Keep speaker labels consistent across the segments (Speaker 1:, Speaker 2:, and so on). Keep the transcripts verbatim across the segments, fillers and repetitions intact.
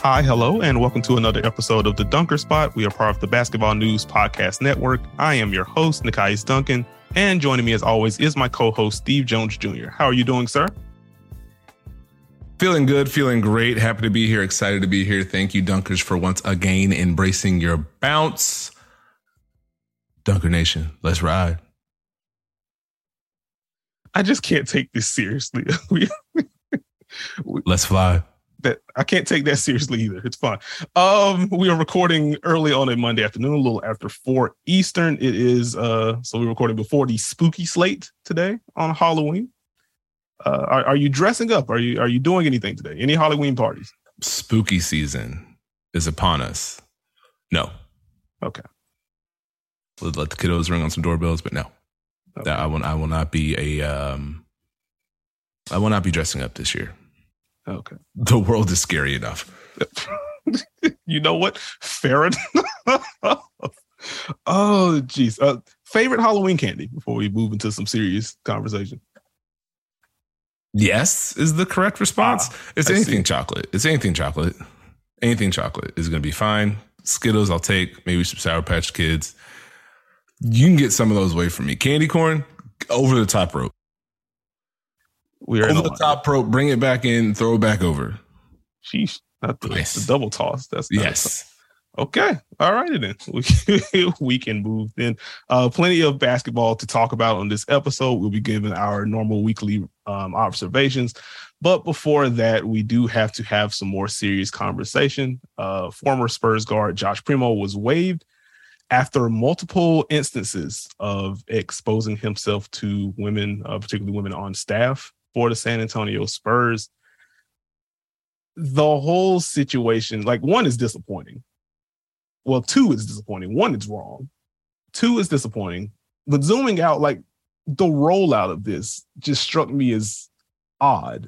Speaker 1: Hi, hello, and welcome to another episode of The Dunker Spot. We are part of the Basketball News Podcast Network. I am your host, Nekias Duncan, and joining me as always is my co-host, Steve Jones Junior How are you doing, sir?
Speaker 2: Feeling good, feeling great. Happy to be here, excited to be here. Thank you, Dunkers, for once again embracing your bounce. Dunker Nation, let's ride.
Speaker 1: I just can't take this seriously. we,
Speaker 2: let's fly.
Speaker 1: That I can't take that seriously either. It's fun. Um, we are recording early on a Monday afternoon, a little after four Eastern. It is uh, so we're recording before the spooky slate today on Halloween. Uh, are, are you dressing up? Are you are you doing anything today? Any Halloween parties?
Speaker 2: Spooky season is upon us. No.
Speaker 1: Okay.
Speaker 2: Let, let the kiddos ring on some doorbells, but no. Okay. That I will I will not be a um. I will not be dressing up this year.
Speaker 1: Okay.
Speaker 2: The world is scary enough.
Speaker 1: You know what? Fair enough. Oh, geez. Uh, favorite Halloween candy before we move into some serious conversation?
Speaker 2: Yes, is the correct response. Ah, it's
Speaker 1: I
Speaker 2: anything
Speaker 1: see.
Speaker 2: chocolate. It's anything chocolate. Anything chocolate is going to be fine. Skittles, I'll take. Maybe some Sour Patch Kids. You can get some of those away from me. Candy corn, over the top rope.
Speaker 1: We're
Speaker 2: over the top rope, bring it back in, throw it back over.
Speaker 1: Sheesh. Not the,
Speaker 2: nice.
Speaker 1: the double toss. That's
Speaker 2: yes.
Speaker 1: Okay. All righty then. We, we can move then. Uh, plenty of basketball to talk about on this episode. We'll be giving our normal weekly um, observations. But before that, we do have to have some more serious conversation. Uh, former Spurs guard Josh Primo was waived after multiple instances of exposing himself to women, uh, particularly women on staff for the San Antonio Spurs. The whole situation, like, one is disappointing. Well, two is disappointing. One is wrong. Two is disappointing. But zooming out, like, the rollout of this just struck me as odd.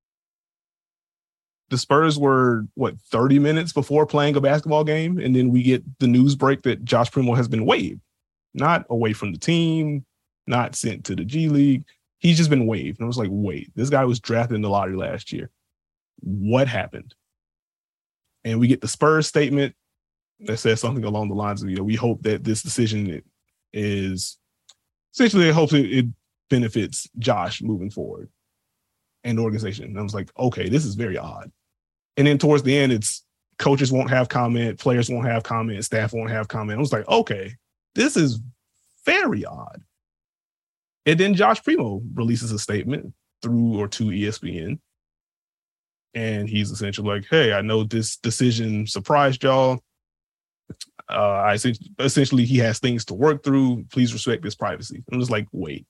Speaker 1: The Spurs were, what, thirty minutes before playing a basketball game, and then we get the news break that Josh Primo has been waived. Not away from the team, not sent to the G League. He's just been waived. And I was like, wait, this guy was drafted in the lottery last year. What happened? And we get the Spurs statement that says something along the lines of, you know, we hope that this decision is essentially, it hopes it, it benefits Josh moving forward and the organization. And I was like, okay, this is very odd. And then towards the end, it's coaches won't have comment, players won't have comment, staff won't have comment. I was like, okay, this is very odd. And then Josh Primo releases a statement through or to E S P N. And he's essentially like, hey, I know this decision surprised y'all. Uh, I essentially, he has things to work through. Please respect this privacy. I'm just like, wait.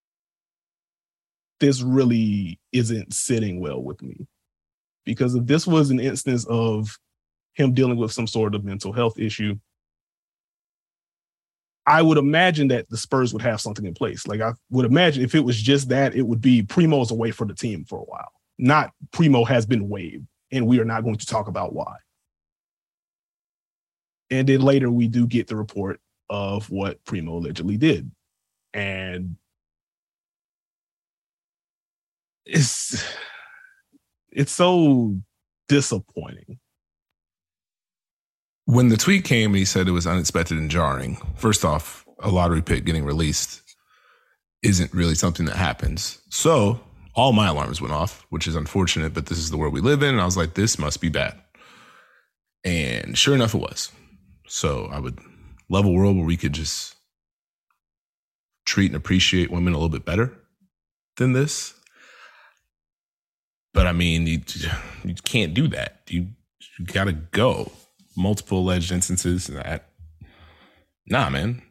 Speaker 1: This really isn't sitting well with me. Because if this was an instance of him dealing with some sort of mental health issue, I would imagine that the Spurs would have something in place. Like, I would imagine if it was just that, it would be Primo's away for the team for a while. Not Primo has been waived, and we are not going to talk about why. And then later we do get the report of what Primo allegedly did. And it's, it's so disappointing.
Speaker 2: When the tweet came and he said it was unexpected and jarring, first off, a lottery pick getting released isn't really something that happens. So all my alarms went off, which is unfortunate, but this is the world we live in. And I was like, this must be bad. And sure enough, it was. So I would love a world where we could just treat and appreciate women a little bit better than this. But I mean, you, you can't do that. You, you got to go. Multiple alleged instances. That, nah, man.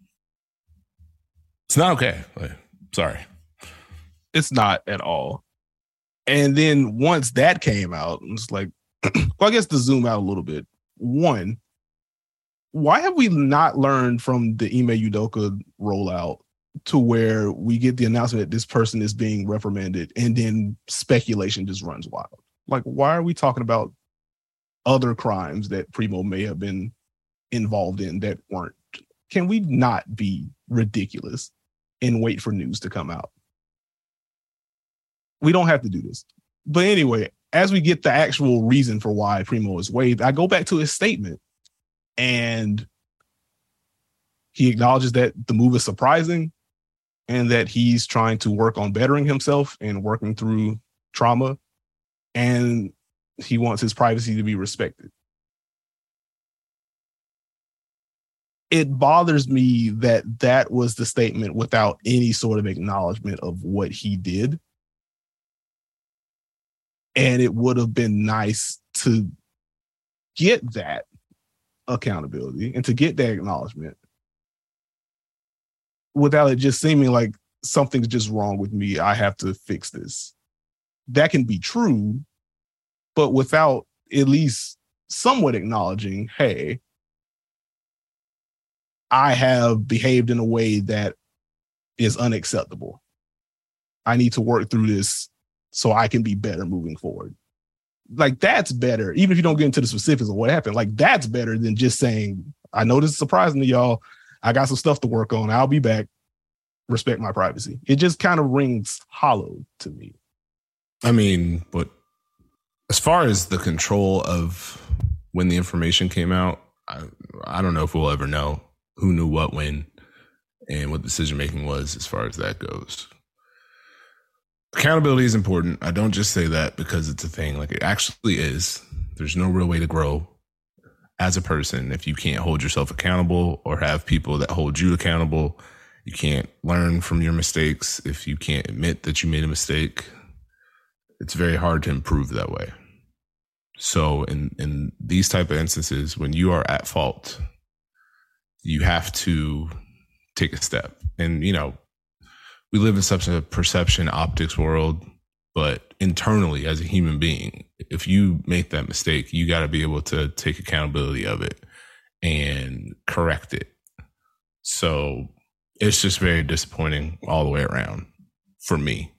Speaker 2: It's not okay. Like, sorry.
Speaker 1: It's not at all. And then once that came out, it's like, well, I guess to zoom out a little bit. One, why have we not learned from the Ime Udoka rollout to where we get the announcement that this person is being reprimanded and then speculation just runs wild? Like, why are we talking about other crimes that Primo may have been involved in that weren't? Can we not be ridiculous and wait for news to come out? We don't have to do this. But anyway, as we get the actual reason for why Primo is waived, I go back to his statement, and he acknowledges that the move is surprising and that he's trying to work on bettering himself and working through trauma, and he wants his privacy to be respected. It bothers me that that was the statement without any sort of acknowledgement of what he did. And it would have been nice to get that accountability and to get that acknowledgement without it just seeming like something's just wrong with me. I have to fix this. That can be true, but without at least somewhat acknowledging, hey, I have behaved in a way that is unacceptable. I need to work through this so I can be better moving forward. Like, that's better, even if you don't get into the specifics of what happened. Like, that's better than just saying, I know this is surprising to y'all. I got some stuff to work on. I'll be back. Respect my privacy. It just kind of rings hollow to me.
Speaker 2: I mean, but as far as the control of when the information came out, I, I don't know if we'll ever know who knew what when and what decision making was as far as that goes. Accountability is important. I don't just say that because it's a thing. Like, it actually is. There's no real way to grow as a person if you can't hold yourself accountable or have people that hold you accountable. You can't learn from your mistakes if you can't admit that you made a mistake. It's very hard to improve that way. So in, in these type of instances, when you are at fault, you have to take a step. And, you know, we live in such a perception optics world, but internally as a human being, if you make that mistake, you got to be able to take accountability of it and correct it. So it's just very disappointing all the way around for me.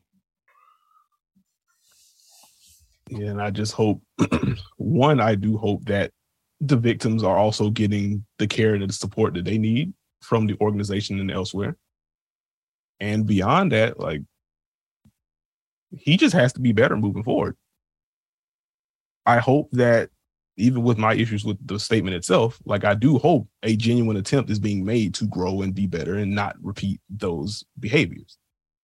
Speaker 1: Yeah, and I just hope, one, I do hope that the victims are also getting the care and the support that they need from the organization and elsewhere. And beyond that, like, he just has to be better moving forward. I hope that even with my issues with the statement itself, like, I do hope a genuine attempt is being made to grow and be better and not repeat those behaviors.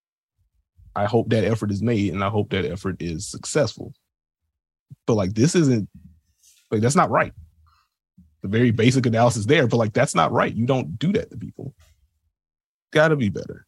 Speaker 1: I hope that effort is made, and I hope that effort is successful. But, like, this isn't, like, that's not right. The very basic analysis there, but, like, that's not right. You don't do that to people. Gotta be better.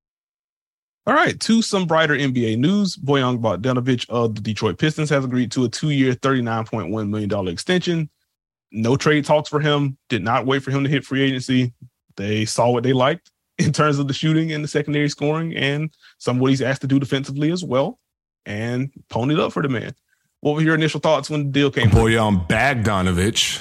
Speaker 1: All right, to some brighter N B A news. Bojan Bogdanovic of the Detroit Pistons has agreed to a two-year, thirty-nine point one million dollars extension. No trade talks for him. Did not wait for him to hit free agency. They saw what they liked in terms of the shooting and the secondary scoring and some of what he's asked to do defensively as well, and ponied up for the man. What were your initial thoughts when the deal came?
Speaker 2: Bojan Bogdanovic.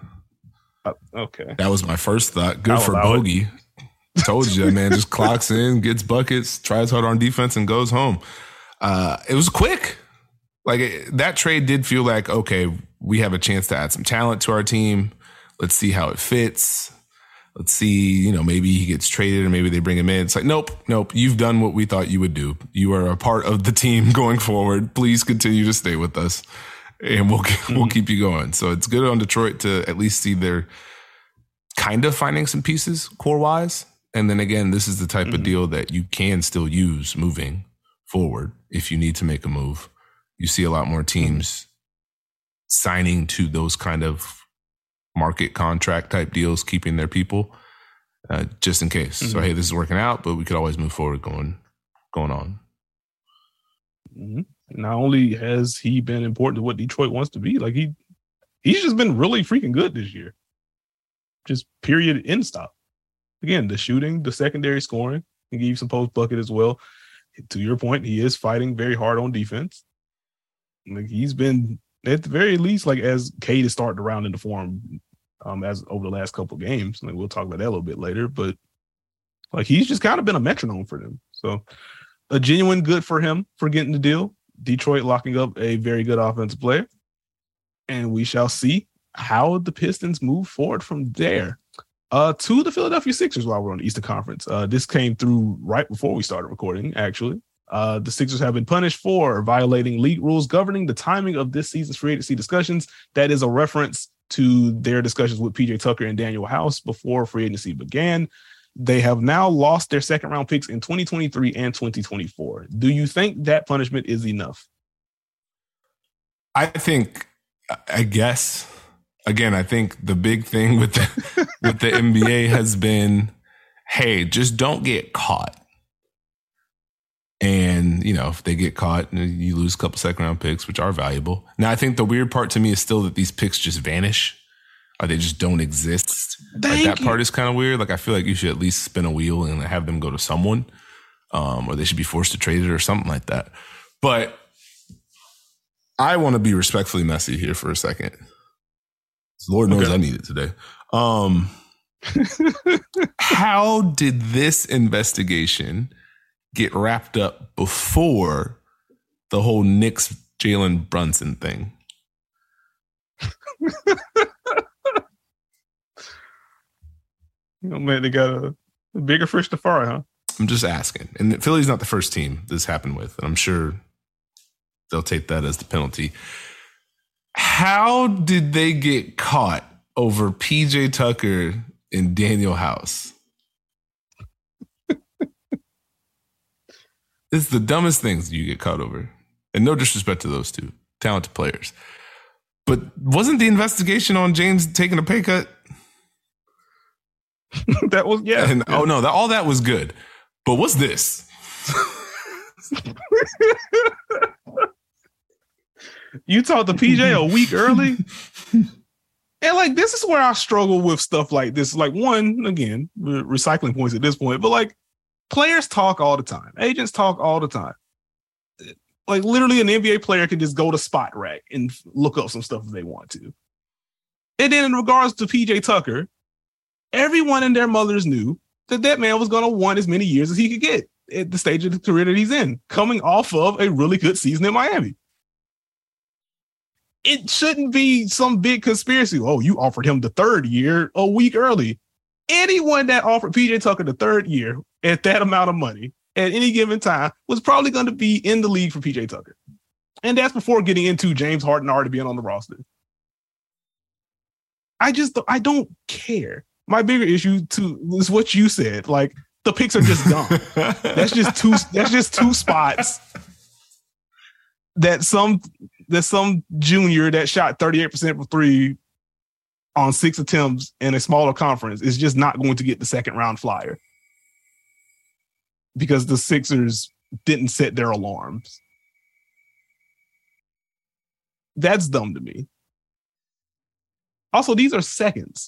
Speaker 1: Uh, okay.
Speaker 2: That was my first thought. Good I'll for Bogey. It. Told you, man, just clocks in, gets buckets, tries hard on defense, and goes home. Uh, it was quick. Like, it, that trade did feel like, okay, we have a chance to add some talent to our team. Let's see how it fits. Let's see, you know, maybe he gets traded or maybe they bring him in. It's like, nope, nope. You've done what we thought you would do. You are a part of the team going forward. Please continue to stay with us, and we'll mm-hmm. we'll keep you going. So it's good on Detroit to at least see they're kind of finding some pieces core wise. And then again, this is the type mm-hmm. of deal that you can still use moving forward if you need to make a move. You see a lot more teams mm-hmm. signing to those kind of market contract type deals, keeping their people uh, just in case. Mm-hmm. So, hey, this is working out, but we could always move forward going, going on.
Speaker 1: Mm-hmm. Not only has he been important to what Detroit wants to be, like he, he's just been really freaking good this year. Just period, end stop. Again, the shooting, the secondary scoring, can give you some post bucket as well. To your point, he is fighting very hard on defense. Like, he's been, at the very least, like, as Cade is starting to round into form um, as over the last couple of games. Like, we'll talk about that a little bit later, but like, he's just kind of been a metronome for them. So a genuine good for him for getting the deal. Detroit locking up a very good offensive player, and we shall see how the Pistons move forward from there. Uh, to the Philadelphia Sixers while we're on the Eastern Conference. Uh, this came through right before we started recording, actually. Uh, the Sixers have been punished for violating league rules governing the timing of this season's free agency discussions. That is a reference to their discussions with P J Tucker and Daniel House before free agency began. They have now lost their second round picks in twenty twenty-three and twenty twenty-four. Do you think that punishment is enough?
Speaker 2: I think, I guess, again, I think the big thing with the, with the N B A has been, hey, just don't get caught. And, you know, if they get caught, you lose a couple second round picks, which are valuable. Now, I think the weird part to me is still that these picks just vanish, or they just don't exist. Like, that part is kind of weird. Like, I feel like you should at least spin a wheel and have them go to someone, um, or they should be forced to trade it or something like that. But I want to be respectfully messy here for a second. Lord knows okay. I need it today. Um, how did this investigation get wrapped up before the whole Knicks Jalen Brunson thing?
Speaker 1: You know, man, they got a, a bigger fish to fry, huh?
Speaker 2: I'm just asking. And Philly's not the first team this happened with. And I'm sure they'll take that as the penalty. How did they get caught over P J Tucker and Daniel House? It's the dumbest things you get caught over. And no disrespect to those two talented players. But wasn't the investigation on James taking a pay cut?
Speaker 1: That was, yeah.
Speaker 2: And,
Speaker 1: yeah.
Speaker 2: Oh, no, that, all that was good. But what's this?
Speaker 1: You talked to P J a week early? And, like, this is where I struggle with stuff like this. Like, one, again, recycling points at this point. But, like, players talk all the time. Agents talk all the time. Like, literally an N B A player can just go to Spot Rack and look up some stuff if they want to. And then in regards to P J Tucker, everyone and their mothers knew that that man was going to want as many years as he could get at the stage of the career that he's in, coming off of a really good season in Miami. It shouldn't be some big conspiracy. Oh, you offered him the third year a week early. Anyone that offered P J Tucker the third year at that amount of money at any given time was probably going to be in the league for P J Tucker. And that's before getting into James Harden already being on the roster. I just, I don't care. My bigger issue too is what you said. Like, the picks are just dumb. That's just two, that's just two spots that some, that some junior that shot thirty-eight percent from three on six attempts in a smaller conference is just not going to get the second round flyer because the Sixers didn't set their alarms. That's dumb to me. Also, these are seconds.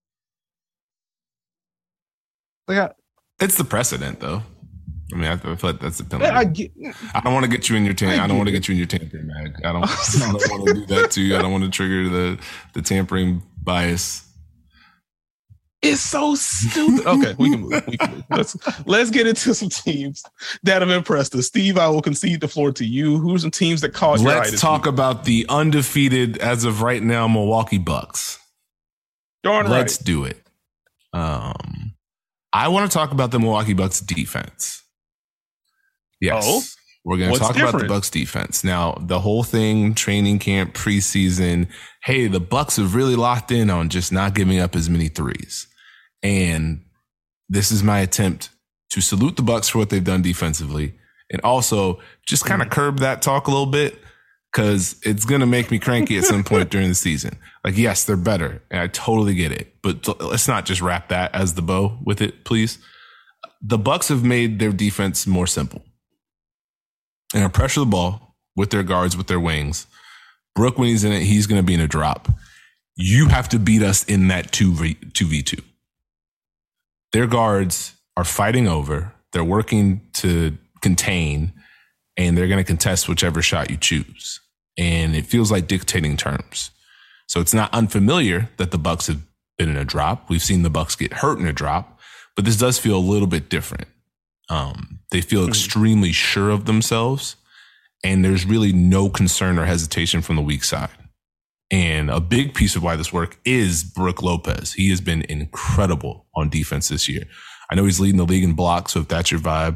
Speaker 1: Like I,
Speaker 2: it's the precedent, though. I mean, I feel like that's the penalty.
Speaker 1: I, get,
Speaker 2: I don't want to get you in your tan. I, I don't want to get you in your tampering mag. I don't, I don't want to do that to you. I don't want to trigger the the tampering bias.
Speaker 1: It's so stupid. Okay, we can move. We can move. Let's let's get into some teams that have impressed us. Steve, I will concede the floor to you. Who are some teams that caught your eye?
Speaker 2: Let's talk week? about the undefeated, as of right now, Milwaukee Bucks.
Speaker 1: Darn right.
Speaker 2: Let's do it. Um, I want to talk about the Milwaukee Bucks defense. Yes. Oh, we're going to talk different? about the Bucks defense. Now, the whole thing, training camp, preseason, hey, the Bucks have really locked in on just not giving up as many threes. And this is my attempt to salute the Bucks for what they've done defensively and also just kind of curb that talk a little bit because it's going to make me cranky at some point during the season. Like, yes, they're better, and I totally get it. But let's not just wrap that as the bow with it, please. The Bucks have made their defense more simple. And pressure the ball with their guards, with their wings. Brook, when he's in it, he's going to be in a drop. You have to beat us in that two v two. Their guards are fighting over. They're working to contain, and they're going to contest whichever shot you choose. And it feels like dictating terms. So it's not unfamiliar that the Bucks have been in a drop. We've seen the Bucks get hurt in a drop, but this does feel a little bit different. Um, they feel extremely sure of themselves, and there's really no concern or hesitation from the weak side. And a big piece of why this work is Brook Lopez. He has been incredible on defense this year. I know he's leading the league in blocks, so if that's your vibe,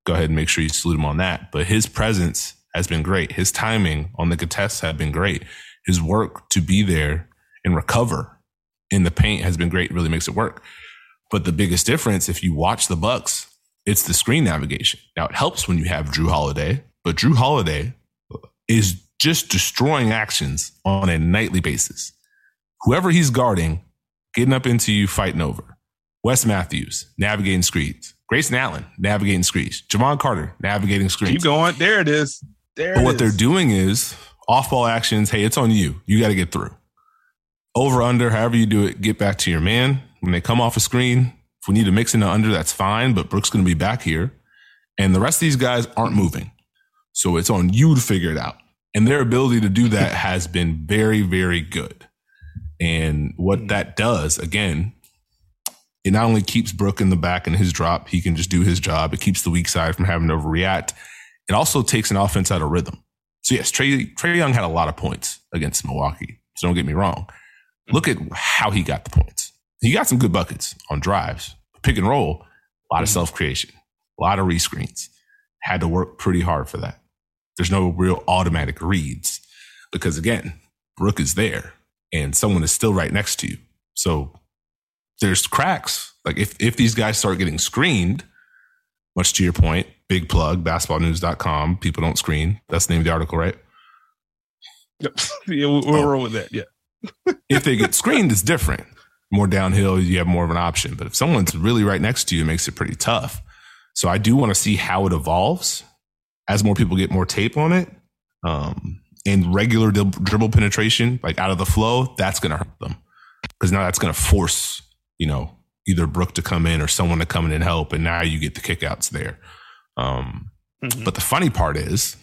Speaker 2: go ahead and make sure you salute him on that. But his presence has been great. His timing on the contests have been great. His work to be there and recover in the paint has been great. It really makes it work. But the biggest difference, if you watch the Bucks, it's the screen navigation. Now, it helps when you have Drew Holiday, but Drew Holiday is just destroying actions on a nightly basis. Whoever he's guarding, getting up into you, fighting over. Wes Matthews, navigating screens. Grayson Allen, navigating screens. Javon Carter, navigating screens.
Speaker 1: Keep going. There it is. There
Speaker 2: but
Speaker 1: it
Speaker 2: what
Speaker 1: is.
Speaker 2: they're doing is off-ball actions. Hey, it's on you. You got to get through. Over, under, however you do it, get back to your man. When they come off a screen, if we need to mix in the under, that's fine, but Brooks going to be back here. And the rest of these guys aren't moving. So it's on you to figure it out. And their ability to do that has been very, very good. And what that does, again, it not only keeps Brook in the back in his drop, he can just do his job. It keeps the weak side from having to overreact. It also takes an offense out of rhythm. So yes, Trae, Trae Young had a lot of points against Milwaukee. So don't get me wrong. Look at how he got the points. He got some good buckets on drives, pick and roll, a lot of self-creation, a lot of rescreens. Had to work pretty hard for that. There's no real automatic reads because, again, Brook is there and someone is still right next to you. So there's cracks. Like if, if these guys start getting screened, much to your point, big plug, basketball news dot com, people don't screen. That's the name of the article, right?
Speaker 1: Yep. Yeah, we'll, we'll oh. roll with that. Yeah.
Speaker 2: If they get screened, it's different. More downhill, you have more of an option. But if someone's really right next to you, it makes it pretty tough. So I do want to see how it evolves as more people get more tape on it. Um, and regular dribble penetration, like out of the flow, that's going to hurt them. Because now that's going to force, you know, either Brook to come in or someone to come in and help. And now you get the kickouts there. Um, mm-hmm. But the funny part is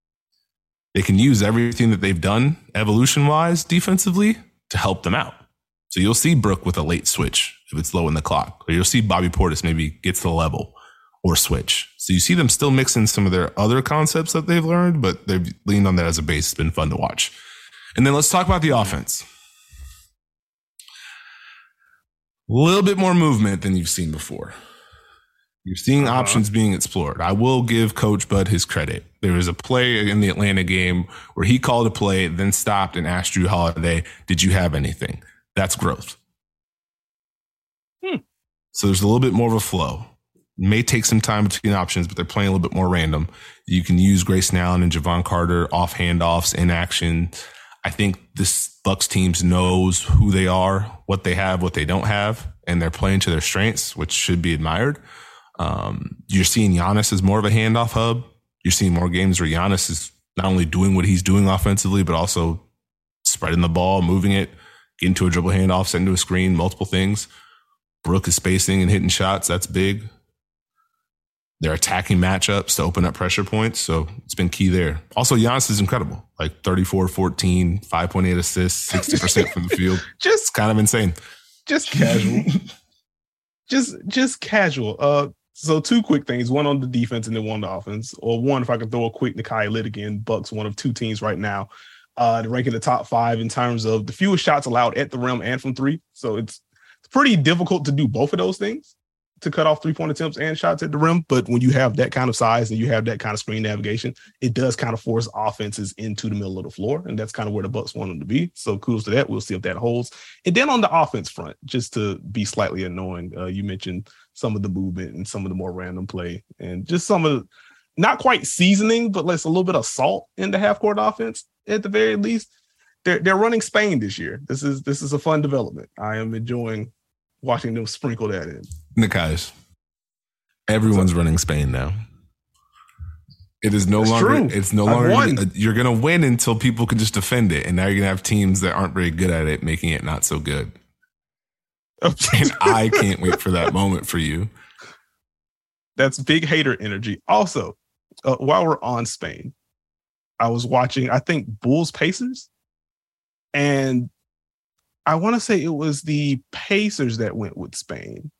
Speaker 2: they can use everything that they've done evolution-wise defensively to help them out. So you'll see Brook with a late switch if it's low in the clock. Or you'll see Bobby Portis maybe gets the level or switch. So you see them still mixing some of their other concepts that they've learned, but they've leaned on that as a base. It's been fun to watch. And then let's talk about the offense. A little bit more movement than you've seen before. You're seeing uh-huh. options being explored. I will give Coach Bud his credit. There was a play in the Atlanta game where he called a play, then stopped and asked Drew Holiday, did you have anything? That's growth. Hmm. So there's a little bit more of a flow. It may take some time between options, but they're playing a little bit more random. You can use Grayson Allen and Javon Carter off handoffs in action. I think this Bucks teams knows who they are, what they have, what they don't have, and they're playing to their strengths, which should be admired. Um, you're seeing Giannis as more of a handoff hub. You're seeing more games where Giannis is not only doing what he's doing offensively, but also spreading the ball, moving it, getting to a dribble handoff, sending to a screen, multiple things. Brook is spacing and hitting shots. That's big. They're attacking matchups to open up pressure points. So it's been key there. Also, Giannis is incredible. Like thirty-four fourteen, five point eight assists, sixty percent from the field. Just it's kind of insane.
Speaker 1: Just casual. just just casual. Uh, so two quick things. One on the defense and then one on the offense. Or one, if I could throw a quick Nakai Lit again. Bucks, one of two teams right now. Uh, to rank in the top five in terms of the fewest shots allowed at the rim and from three. So it's, it's pretty difficult to do both of those things, to cut off three-point attempts and shots at the rim. But when you have that kind of size and you have that kind of screen navigation, it does kind of force offenses into the middle of the floor. And that's kind of where the Bucks want them to be. So kudos to that. We'll see if that holds. And then on the offense front, just to be slightly annoying, uh, you mentioned some of the movement and some of the more random play and just some of the, not quite seasoning, but let's a little bit of salt in the half-court offense at the very least. They're, they're running Spain this year. This is, this is a fun development. I am enjoying watching them sprinkle that in.
Speaker 2: Nickais, everyone's running Spain now. It is no
Speaker 1: That's
Speaker 2: longer.
Speaker 1: True.
Speaker 2: It's no
Speaker 1: I've
Speaker 2: longer.
Speaker 1: won.
Speaker 2: You're going to win until people can just defend it, and now you're going to have teams that aren't very good at it, making it not so good. And I can't wait for that moment for you.
Speaker 1: That's big hater energy. Also, uh, while we're on Spain, I was watching, I think, Bulls Pacers, and I want to say it was the Pacers that went with Spain.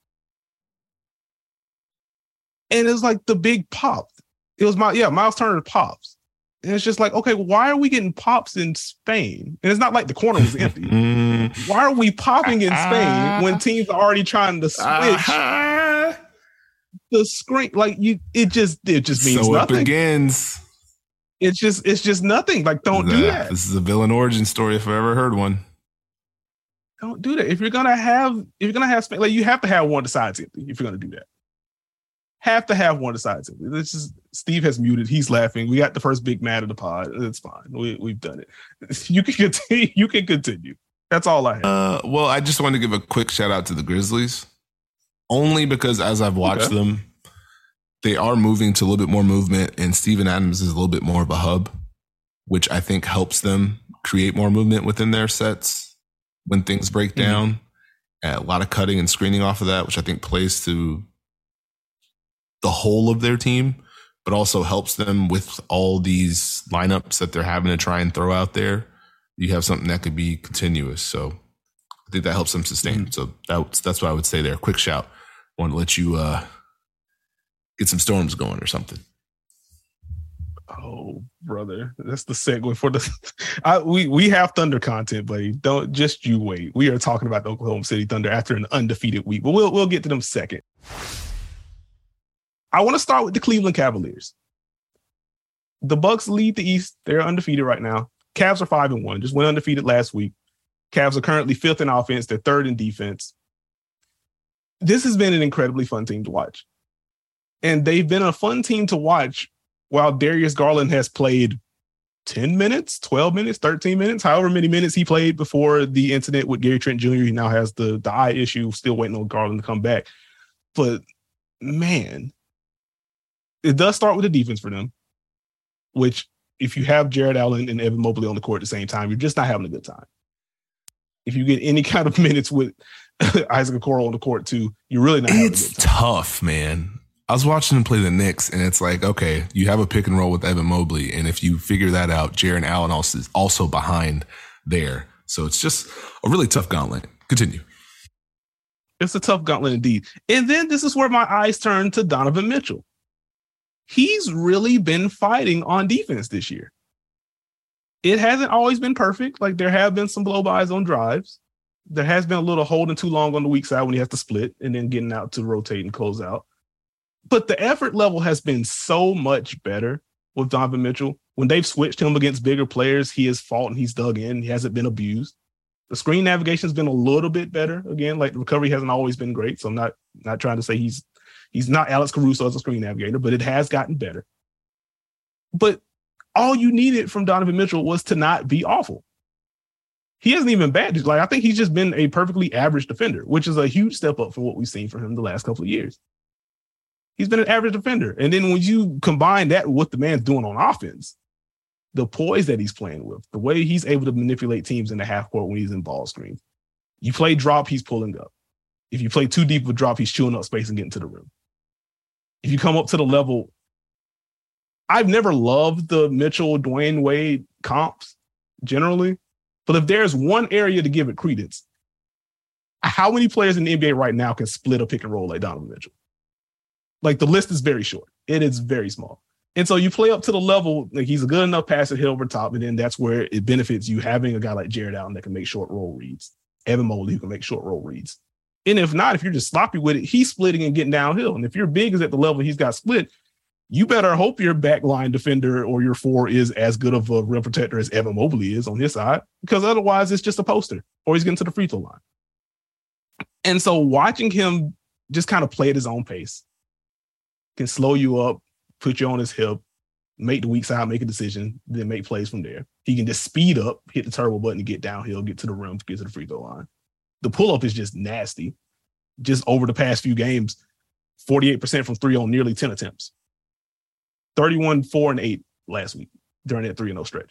Speaker 1: And it was like the big pop. It was my, yeah, Miles Turner pops. And it's just like, okay, why are we getting pops in Spain? And it's not like the corner was empty. Why are we popping in Spain when teams are already trying to switch? Uh-huh. the screen, like you, it just it just means
Speaker 2: so
Speaker 1: nothing.
Speaker 2: It begins.
Speaker 1: It's just it's just nothing. Like, don't
Speaker 2: the,
Speaker 1: do that.
Speaker 2: This is a villain origin story if I ever heard one.
Speaker 1: Don't do that. If you're gonna have, if you're gonna have, like, you have to have one of the sides empty. If you're gonna do that, have to have one of the sides empty. This is Steve has muted. He's laughing. We got the first big mad of the pod. It's fine. We we've done it. You can continue. You can continue. That's all I have.
Speaker 2: Uh, well, I just want to give a quick shout out to the Grizzlies, only because as I've watched okay. them, they are moving to a little bit more movement, and Steven Adams is a little bit more of a hub, which I think helps them create more movement within their sets. When things break down, mm-hmm. a lot of cutting and screening off of that, which I think plays to the whole of their team, but also helps them with all these lineups that they're having to try and throw out there. You have something that could be continuous. So I think that helps them sustain. Mm-hmm. So that's, that's what I would say there. Quick shout. Want to let you uh, get some storms going or something.
Speaker 1: Oh, brother, that's the segue for the. I, we we have Thunder content, buddy. Don't just you wait. We are talking about the Oklahoma City Thunder after an undefeated week, but we'll we'll get to them second. I want to start with the Cleveland Cavaliers. The Bucks lead the East. They're undefeated right now. Cavs are five and one. Just went undefeated last week. Cavs are currently fifth in offense. They're third in defense. This has been an incredibly fun team to watch, and they've been a fun team to watch. While Darius Garland has played ten minutes, twelve minutes, thirteen minutes, however many minutes he played before the incident with Gary Trent Junior He now has the, the eye issue, still waiting on Garland to come back. But, man, it does start with the defense for them, which if you have Jared Allen and Evan Mobley on the court at the same time, you're just not having a good time. If you get any kind of minutes with Isaac Okoro on the court, too, you're really not having
Speaker 2: it's
Speaker 1: a good time.
Speaker 2: It's tough, man. I was watching him play the Knicks, and it's like, okay, you have a pick and roll with Evan Mobley, and if you figure that out, Jared Allen also is also behind there. So it's just a really tough gauntlet. Continue.
Speaker 1: It's a tough gauntlet indeed. And then this is where my eyes turn to Donovan Mitchell. He's really been fighting on defense this year. It hasn't always been perfect. Like, there have been some blow-bys on drives. There has been a little holding too long on the weak side when he has to split and then getting out to rotate and close out. But the effort level has been so much better with Donovan Mitchell. When they've switched him against bigger players, he has fought and he's dug in. He hasn't been abused. The screen navigation has been a little bit better. Again, like, the recovery hasn't always been great. So I'm not, not trying to say he's he's not Alex Caruso as a screen navigator, but it has gotten better. But all you needed from Donovan Mitchell was to not be awful. He hasn't even bad. Like, I think he's just been a perfectly average defender, which is a huge step up from what we've seen from him the last couple of years. He's been an average defender. And then when you combine that with what the man's doing on offense, the poise that he's playing with, the way he's able to manipulate teams in the half court when he's in ball screens. You play drop, he's pulling up. If you play too deep of a drop, he's chewing up space and getting to the rim. If you come up to the level, I've never loved the Mitchell, Dwayne Wade comps generally, but if there's one area to give it credence, how many players in the N B A right now can split a pick and roll like Donovan Mitchell? Like, the list is very short. It is very small. And so you play up to the level, like, he's a good enough passer, hit over top, and then that's where it benefits you having a guy like Jared Allen that can make short roll reads, Evan Mobley who can make short roll reads. And if not, if you're just sloppy with it, he's splitting and getting downhill. And if your big is at the level he's got split, you better hope your backline defender or your four is as good of a rim protector as Evan Mobley is on his side, because otherwise it's just a poster or he's getting to the free throw line. And so watching him just kind of play at his own pace can slow you up, put you on his hip, make the weak side, make a decision, then make plays from there. He can just speed up, hit the turbo button, get downhill, get to the rim, get to the free throw line. The pull-up is just nasty. Just over the past few games, forty-eight percent from three on nearly ten attempts. thirty-one, four, and eight last week during that three and oh stretch.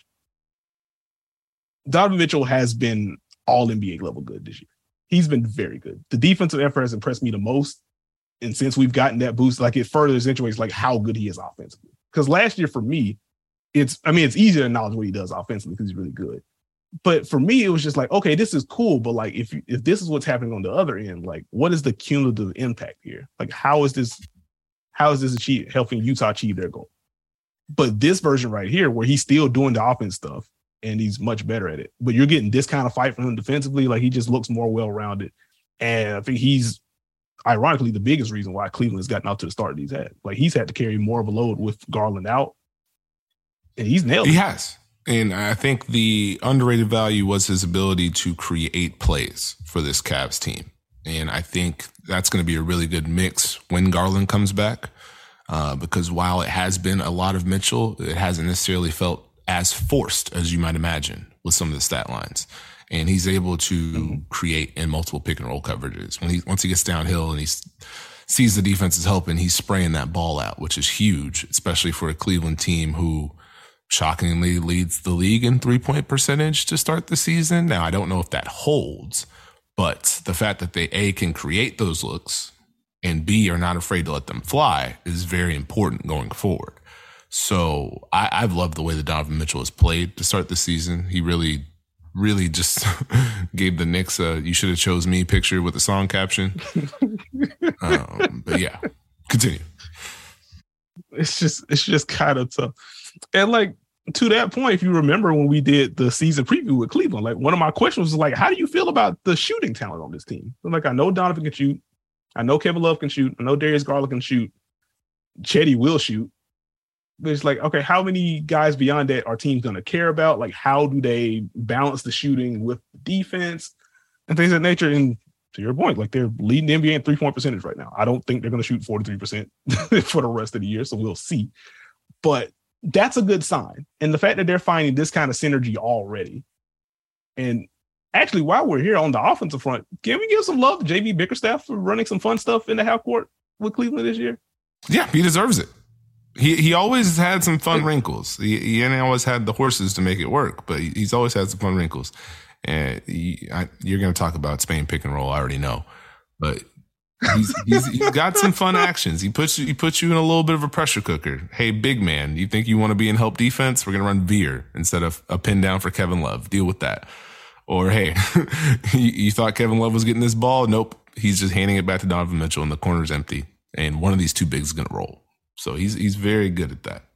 Speaker 1: Donovan Mitchell has been all N B A level good this year. He's been very good. The defensive effort has impressed me the most. And since we've gotten that boost, like, it further accentuates like how good he is offensively. Because last year for me, it's, I mean, it's easier to acknowledge what he does offensively because he's really good. But for me, it was just like, okay, this is cool. But like, if if this is what's happening on the other end, like, what is the cumulative impact here? Like, how is this, how is this achieve, helping Utah achieve their goal? But this version right here, where he's still doing the offense stuff and he's much better at it, but you're getting this kind of fight from him defensively, like, he just looks more well-rounded. And I think he's ironically the biggest reason why Cleveland has gotten out to the start that he's had. Like he's had to carry more of a load with Garland out, and he's nailed it.
Speaker 2: He has. And I think the underrated value was his ability to create plays for this Cavs team. And I think that's going to be a really good mix when Garland comes back. Uh, because while it has been a lot of Mitchell, it hasn't necessarily felt as forced as you might imagine with some of the stat lines. And he's able to mm-hmm. create in multiple pick and roll coverages. When he once he gets downhill and he sees the defense is helping, he's spraying that ball out, which is huge, especially for a Cleveland team who shockingly leads the league in three-point percentage to start the season. Now, I don't know if that holds, but the fact that they, A, can create those looks, and B, are not afraid to let them fly is very important going forward. So I, I've loved the way that Donovan Mitchell has played to start the season. He really, really just gave the Knicks a "you should have chose me" picture with a song caption. um, but yeah, continue.
Speaker 1: It's just, it's just kind of tough. And like, to that point, if you remember when we did the season preview with Cleveland, like one of my questions was like, how do you feel about the shooting talent on this team? Like, I know Donovan can shoot. I know Kevin Love can shoot. I know Darius Garland can shoot. Chetty will shoot. But it's like, okay, how many guys beyond that are teams going to care about? Like, how do they balance the shooting with defense and things of that nature? And to your point, like they're leading the N B A in three-point percentage right now. I don't think they're going to shoot forty-three percent for the rest of the year, so we'll see. But that's a good sign. And the fact that they're finding this kind of synergy already. And actually, while we're here on the offensive front, can we give some love to J B Bickerstaff for running some fun stuff in the half court with Cleveland this year?
Speaker 2: Yeah, he deserves it. He he always had some fun wrinkles. He, he always had the horses to make it work, but he's always had some fun wrinkles. And he, I, you're going to talk about Spain pick and roll, I already know. But he's, he's he's got some fun actions. He puts you he puts you in a little bit of a pressure cooker. Hey, big man, you think you want to be in help defense? We're going to run veer instead of a pin down for Kevin Love. Deal with that. Or, hey, you, you thought Kevin Love was getting this ball? Nope. He's just handing it back to Donovan Mitchell and the corner's empty. And one of these two bigs is going to roll. So he's he's very good at that.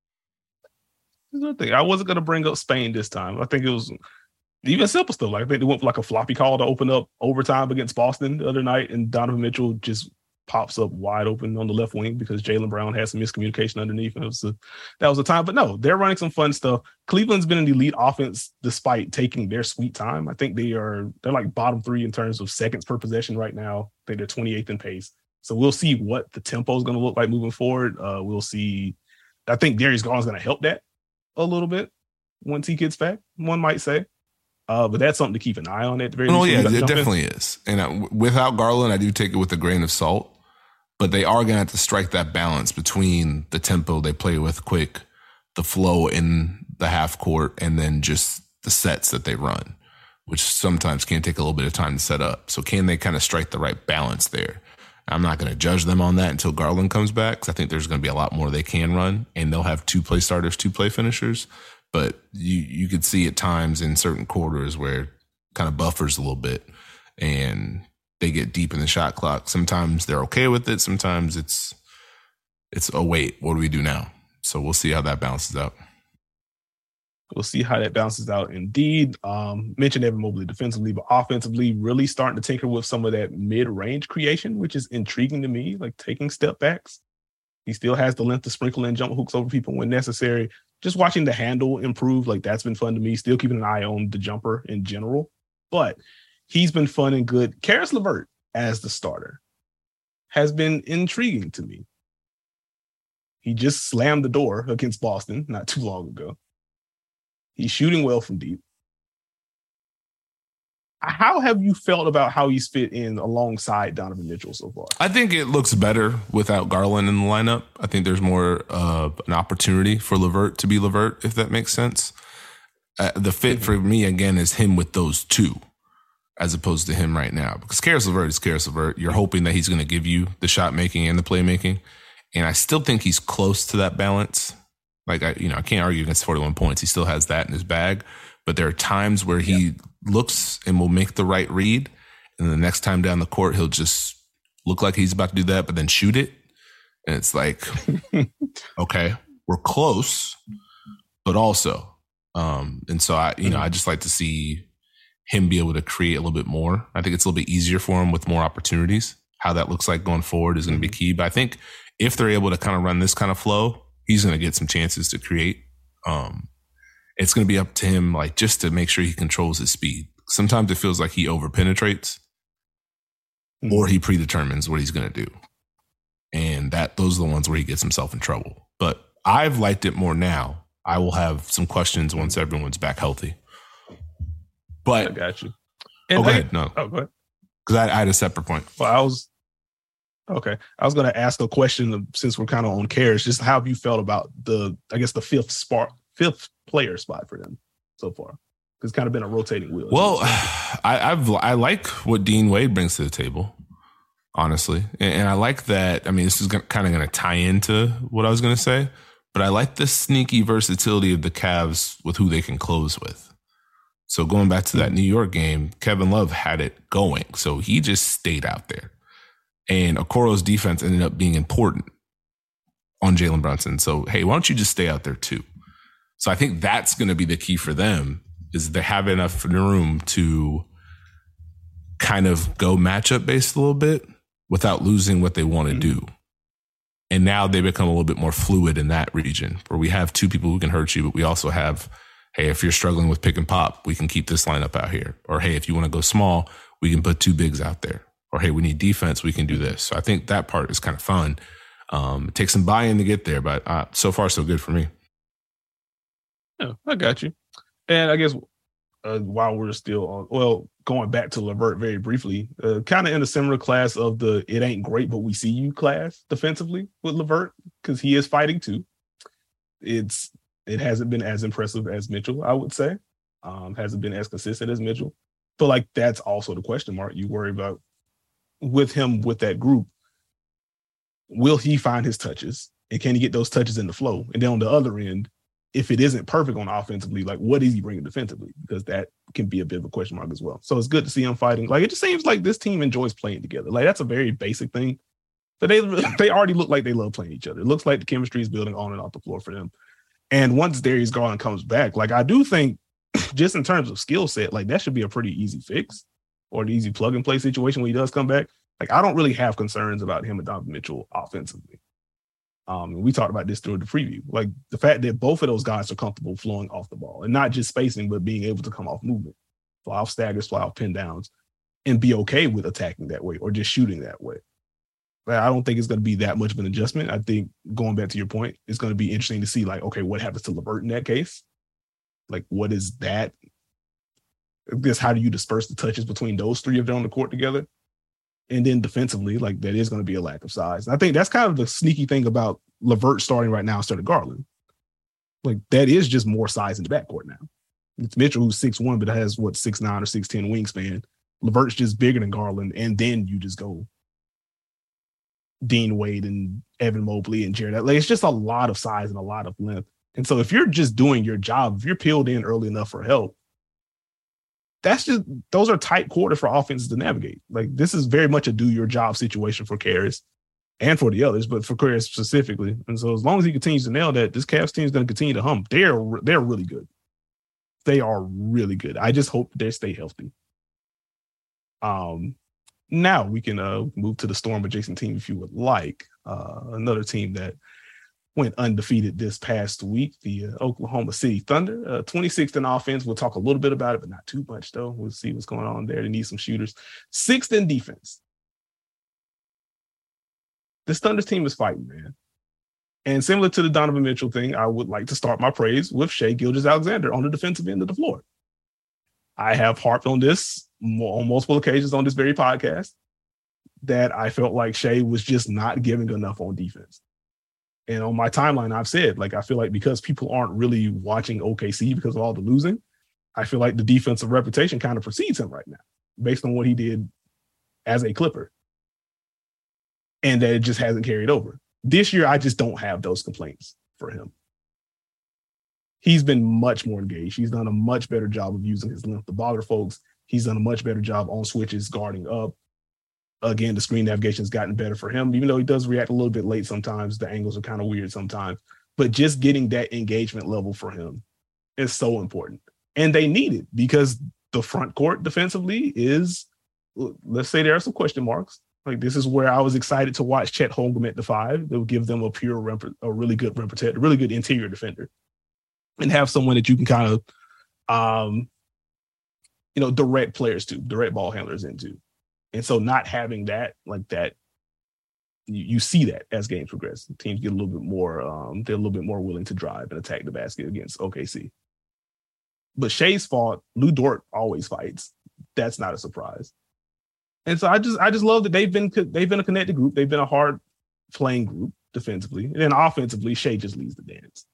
Speaker 1: I wasn't going to bring up Spain this time. I think it was even simple stuff. Like I think they went for like a floppy call to open up overtime against Boston the other night, and Donovan Mitchell just pops up wide open on the left wing because Jaylen Brown had some miscommunication underneath. And it was a, that was the time. But no, they're running some fun stuff. Cleveland's been an elite offense despite taking their sweet time. I think they are they're like bottom three in terms of seconds per possession right now. I think they're twenty-eighth in pace. So we'll see what the tempo is going to look like moving forward. Uh, we'll see. I think Darius Garland's going to help that a little bit once he gets back, one might say. Uh, but that's something to keep an eye on at the very
Speaker 2: least.
Speaker 1: Oh,
Speaker 2: yeah, it definitely in. is. And I, without Garland, I do take it with a grain of salt. But they are going to have to strike that balance between the tempo they play with quick, the flow in the half court, and then just the sets that they run, which sometimes can take a little bit of time to set up. So can they kind of strike the right balance there? I'm not going to judge them on that until Garland comes back, because I think there's going to be a lot more they can run, and they'll have two play starters, two play finishers. But you you could see at times in certain quarters where it kind of buffers a little bit and they get deep in the shot clock. Sometimes they're okay with it. Sometimes it's, it's oh, wait, what do we do now? So we'll see how that balances out.
Speaker 1: We'll see how that bounces out. Indeed, um, mentioned Evan Mobley defensively, but offensively, really starting to tinker with some of that mid-range creation, which is intriguing to me, like taking step backs. He still has the length to sprinkle in jump hooks over people when necessary. Just watching the handle improve, like that's been fun to me. Still keeping an eye on the jumper in general, but he's been fun and good. Caris LeVert as the starter has been intriguing to me. He just slammed the door against Boston not too long ago. He's shooting well from deep. How have you felt about how he's fit in alongside Donovan Mitchell so far?
Speaker 2: I think it looks better without Garland in the lineup. I think there's more of an opportunity for LeVert to be LeVert, if that makes sense. Uh, the fit for me, again, is him with those two as opposed to him right now. Because Caris LeVert is Caris LeVert. You're hoping that he's going to give you the shot making and the playmaking. And I still think he's close to that balance. Like, I, you know, I can't argue against forty-one points. He still has that in his bag. But there are times where he yeah. looks and will make the right read. And the next time down the court, he'll just look like he's about to do that, but then shoot it. And it's like, okay, we're close, but also. Um, and so, I, you know, I just like to see him be able to create a little bit more. I think it's a little bit easier for him with more opportunities. how that looks like going forward is going to be key. But I think if they're able to kind of run this kind of flow, he's going to get some chances to create. Um, it's going to be up to him, like, just to make sure he controls his speed. Sometimes it feels like he over penetrates mm-hmm. or he predetermines what he's going to do. And that those are the ones where he gets himself in trouble. But I've liked it more now. I will have some questions once everyone's back healthy. But
Speaker 1: I got you.
Speaker 2: And oh, go I, ahead. No.
Speaker 1: Oh, go ahead.
Speaker 2: Because I, I had a separate point.
Speaker 1: Well, I was okay. I was going to ask a question since we're kind of on Caris. Just how have you felt about the, I guess, the fifth spot, fifth player spot for them so far? Because it's kind of been a rotating wheel.
Speaker 2: Well, I, I've I like what Dean Wade brings to the table, honestly, and, and I like that. I mean, this is gonna, kind of going to tie into what I was going to say, but I like the sneaky versatility of the Cavs with who they can close with. So going back to that New York game, Kevin Love had it going. So he just stayed out there. And Okoro's defense ended up being important on Jalen Brunson. So, hey, why don't you just stay out there too? So I think that's going to be the key for them, is they have enough room to kind of go matchup based a little bit without losing what they want to do. And now they become a little bit more fluid in that region where we have two people who can hurt you, but we also have, hey, if you're struggling with pick and pop, we can keep this lineup out here. Or, hey, if you want to go small, we can put two bigs out there. Or, hey, we need defense, we can do this. So I think that part is kind of fun. Um, it takes some buy-in to get there, but uh, so far, so good for me.
Speaker 1: Yeah, I got you. And I guess uh, while we're still on, well, going back to LeVert very briefly, uh, kind of in a similar class of the it ain't great, but we see you class defensively with LeVert, because he is fighting too. It's It hasn't been as impressive as Mitchell, I would say. Um, hasn't been as consistent as Mitchell. But, like, that's also the question mark you worry about with him, with that group. Will he find his touches? And can he get those touches in the flow? And then on the other end, if it isn't perfect on offensively, like, what is he bringing defensively? Because that can be a bit of a question mark as well. So it's good to see him fighting. Like, it just seems like this team enjoys playing together. Like, that's a very basic thing. But they, they already look like they love playing each other. It looks like the chemistry is building on and off the floor for them. And once Darius Garland comes back, like, I do think just in terms of skill set, like, that should be a pretty easy fix or an easy plug and play situation when he does come back. Like, I don't really have concerns about him and Donovan Mitchell offensively. Um, and we talked about this through the preview. Like, the fact that both of those guys are comfortable flowing off the ball and not just spacing, but being able to come off movement, fly off staggers, fly off pin downs, and be okay with attacking that way or just shooting that way. I don't think it's going to be that much of an adjustment. I think, going back to your point, it's going to be interesting to see, like, okay, what happens to LeVert in that case? Like, what is that? I guess, how do you disperse the touches between those three if they're on the court together? And then defensively, like, that is going to be a lack of size. And I think that's kind of the sneaky thing about LeVert starting right now instead of Garland. Like, that is just more size in the backcourt now. It's Mitchell, who's six one, but has, what, six nine or six ten wingspan. LeVert's just bigger than Garland, and then you just go Dean Wade and Evan Mobley and Jared. Like, it's just a lot of size and a lot of length. And so if you're just doing your job, if you're peeled in early enough for help, that's just, those are tight quarters for offenses to navigate. Like, this is very much a do your job situation for Caris and for the others, but for Caris specifically. And so as long as he continues to nail that, this Cavs team is going to continue to hum. They're, they're really good. They are really good. I just hope they stay healthy. Um, Now we can uh, move to the Storm adjacent team if you would like. Uh, another team that went undefeated this past week, the uh, Oklahoma City Thunder, uh, twenty-sixth in offense. We'll talk a little bit about it, but not too much, though. We'll see what's going on there. They need some shooters. Sixth in defense. This Thunder's team is fighting, man. And similar to the Donovan Mitchell thing, I would like to start my praise with Shai Gilgeous-Alexander on the defensive end of the floor. I have harped on this on multiple occasions on this very podcast that I felt like Shai was just not giving enough on defense. And on my timeline, I've said, like, I feel like because people aren't really watching O K C because of all the losing, I feel like the defensive reputation kind of precedes him right now based on what he did as a Clipper. And that it just hasn't carried over. This year, I just don't have those complaints for him. He's been much more engaged. He's done a much better job of using his length to bother folks. He's done a much better job on switches, guarding up. Again, the screen navigation has gotten better for him, even though he does react a little bit late sometimes. The angles are kind of weird sometimes. But just getting that engagement level for him is so important. And they need it because the front court defensively is, let's say there are some question marks. Like, this is where I was excited to watch Chet Holmgren at the five. They'll give them a pure, rim, a really good rim protector, a really good interior defender, and have someone that you can kind of, um, you know, direct players to, direct ball handlers into. And so not having that, like that, you, you see that as games progress. Teams get a little bit more, um, they're a little bit more willing to drive and attack the basket against O K C. But Shai's fault, Lou Dort always fights. That's not a surprise. And so I just I just love that they've been they've been a connected group. They've been a hard playing group defensively. And then offensively, Shai just leads the dance.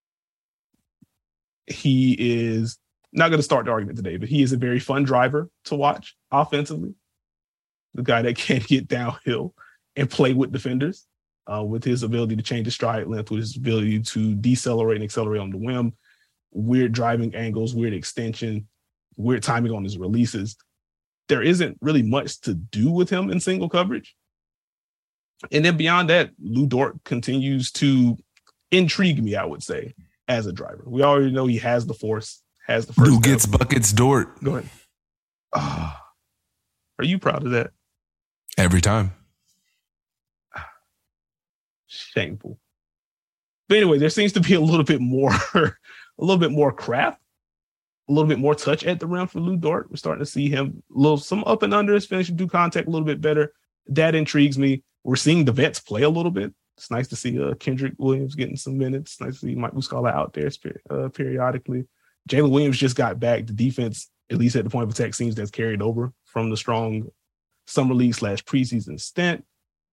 Speaker 1: He is not going to start the argument today, but he is a very fun driver to watch offensively. The guy that can get downhill and play with defenders, uh, with his ability to change his stride length, with his ability to decelerate and accelerate on the whim, weird driving angles, weird extension, weird timing on his releases. There isn't really much to do with him in single coverage. And then beyond that, Lou Dort continues to intrigue me, I would say, as a driver. We already know he has the force, has the first.
Speaker 2: Who gets buckets, Dort?
Speaker 1: Go ahead. Oh, are you proud of that?
Speaker 2: Every time.
Speaker 1: Shameful. But anyway, there seems to be a little bit more, a little bit more craft, a little bit more touch at the rim for Lou Dort. We're starting to see him a little, some up and under his finish, do contact a little bit better. That intrigues me. We're seeing the vets play a little bit. It's nice to see uh, Kendrick Williams getting some minutes. It's nice to see Mike Muscala out there uh, periodically. Jalen Williams just got back. The defense, at least at the point of attack, seems that's carried over from the strong summer league slash preseason stint.